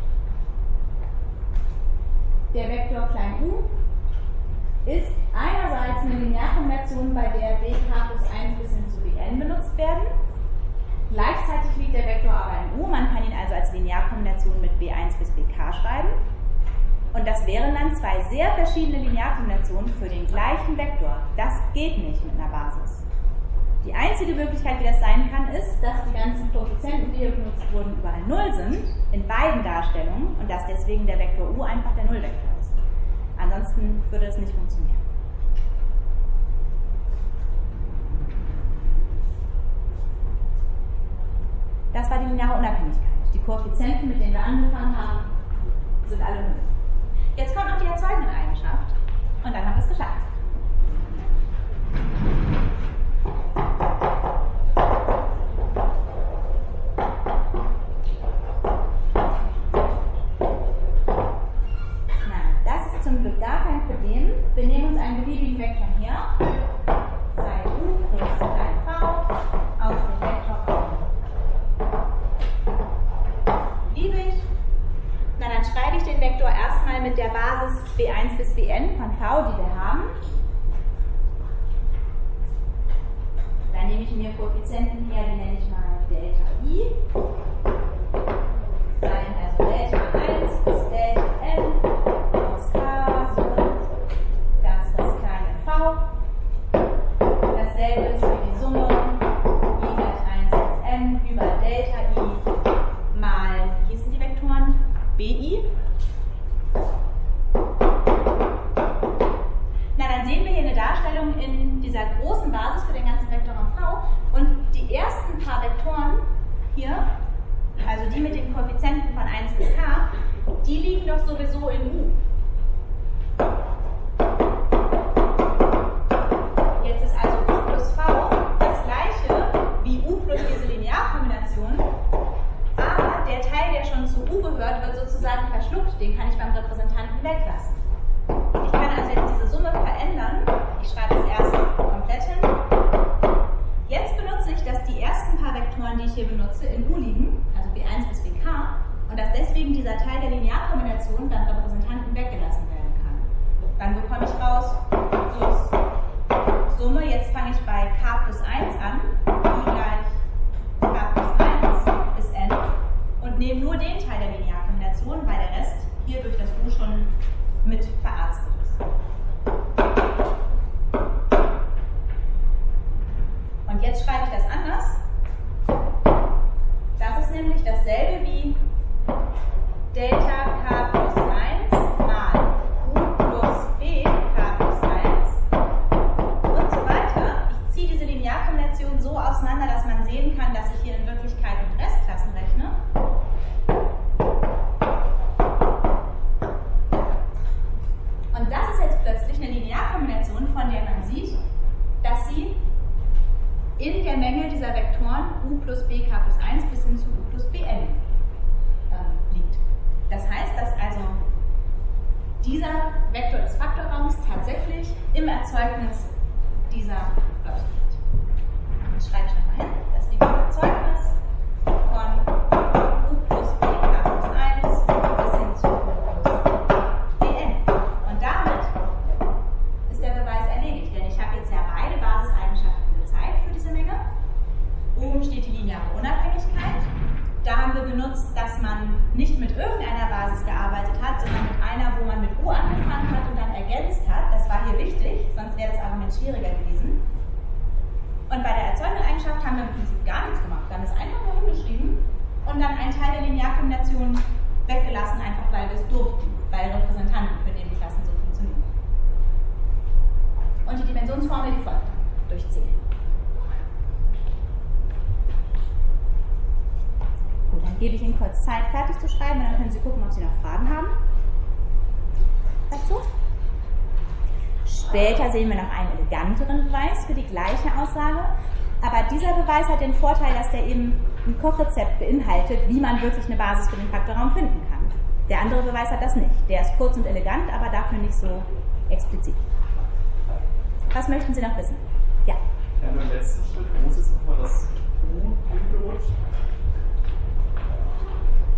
Der Vektor klein u ist einerseits eine Linearkombination, bei der bk plus 1 bis hin zu bn benutzt werden. Gleichzeitig liegt der Vektor aber in u, man kann ihn also als Linearkombination mit b1 bis bk schreiben. Und das wären dann zwei sehr verschiedene Linearkombinationen für den gleichen Vektor. Das geht nicht mit einer Basis. Die einzige Möglichkeit, wie das sein kann, ist, dass die ganzen Koeffizienten, die hier benutzt wurden, überall 0 sind, in beiden Darstellungen, und dass deswegen der Vektor u einfach der Nullvektor ist. Ansonsten würde es nicht funktionieren. Das war die lineare Unabhängigkeit. Die Koeffizienten, mit denen wir angefangen haben, sind alle 0. Jetzt kommt noch die erzeugende Eigenschaft und dann haben wir es geschafft. Das ist zum Glück gar kein Problem. Wir nehmen uns einen beliebigen Vektor her, sei u plus klein v aus dem Vektor beliebig. Na, dann schreibe ich den Vektor erstmal mit der Basis b1 bis bn von v, die wir haben. Dann nehme ich mir Koeffizienten her, die nenne ich mal Delta I. Seien also Delta 1 bis Delta n aus k, so das kleine v. Dasselbe ist für die Summe I gleich 1 bis n über Delta I mal, wie hießen die Vektoren? BI. Na, dann sehen wir hier eine Darstellung in dieser großen Basis für den ganzen Vektorraum V. Und die ersten paar Vektoren hier, also die mit den Koeffizienten von 1 bis k, die liegen doch sowieso in U. Jetzt ist also U plus V das gleiche wie U plus diese Linearkombination. Aber der Teil, der schon zu U gehört, wird sozusagen verschluckt. Den kann ich beim Repräsentanten weglassen. Ich kann also jetzt diese Summe verändern. Ich schreibe das erste komplett hin. Jetzt benutze ich, dass die ersten paar Vektoren, die ich hier benutze, in U liegen, also B1 bis BK, und dass deswegen dieser Teil der Linearkombination beim Repräsentanten weggelassen werden kann. Dann bekomme ich raus plus Summe. Jetzt fange ich bei k plus 1 an, I gleich k plus 1 bis n, und nehme nur den Teil der Linearkombination, weil der Rest hier durch das U schon mit verarztet ist. Und jetzt schreibe ich das anders. Das ist nämlich dasselbe wie Delta k plus 1 mal U plus B k plus 1 und so weiter. Ich ziehe diese Linearkombination so auseinander, dass man sehen kann, dass ich hier in Wirklichkeit mit Restklassen rechne. Und das ist jetzt plötzlich eine Linearkombination, von der man sieht, dass sie in der Menge dieser Vektoren u plus bk plus 1 bis hin zu u plus bn liegt. Das heißt, dass also dieser Vektor des Faktorraums tatsächlich im Erzeugnis dieser Leute liegt. Das schreibe ich nochmal hin. Das liegt im Erzeugnis von u plus bk plus 1 bis hin zu u plus bn. Und damit ist der Beweis erledigt, denn ich habe jetzt ja beide Basiseigenschaften gezeigt für diese Menge. Oben steht die lineare Unabhängigkeit. Da haben wir benutzt, dass man nicht mit irgendeiner Basis gearbeitet hat, sondern mit einer, wo man mit U angefangen hat und dann ergänzt hat. Das war hier wichtig, sonst wäre das Argument schwieriger gewesen. Und bei der erzeugenden Eigenschaft haben wir im Prinzip gar nichts gemacht. Wir haben es einfach nur hingeschrieben und dann einen Teil der Linearkombination weggelassen, einfach weil wir es durften, weil Repräsentanten für Nebenklassen so funktionieren. Und die Dimensionsformel, die folgt dann durch 10. Gut, dann gebe ich Ihnen kurz Zeit, fertig zu schreiben, und dann können Sie gucken, ob Sie noch Fragen haben dazu. Später sehen wir noch einen eleganteren Beweis für die gleiche Aussage, aber dieser Beweis hat den Vorteil, dass der eben ein Kochrezept beinhaltet, wie man wirklich eine Basis für den Faktorraum finden kann. Der andere Beweis hat das nicht. Der ist kurz und elegant, aber dafür nicht so explizit. Was möchten Sie noch wissen? Ja? Ja, beim letzten Schritt, wo ist jetzt nochmal das U hingerutscht?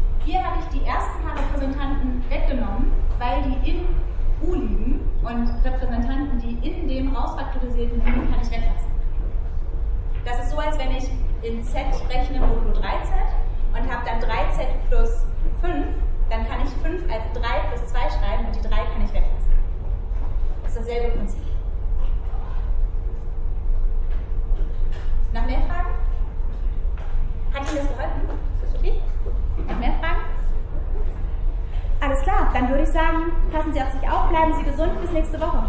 paar Repräsentanten weggenommen, weil die in U liegen und Repräsentanten, die in dem rausfaktorisierten liegen, kann ich weglassen. Das ist so, als wenn ich in Z rechne modulo 3Z und habe dann 3Z plus 5, dann kann ich 5 als 3 plus 2 schreiben und die 3 kann ich weglassen. Das ist dasselbe Prinzip. Noch mehr Fragen? Hat Ihnen das geholfen? Ist das okay? Noch mehr Fragen? Alles klar, dann würde ich sagen, passen Sie auf sich auf, bleiben Sie gesund, bis nächste Woche.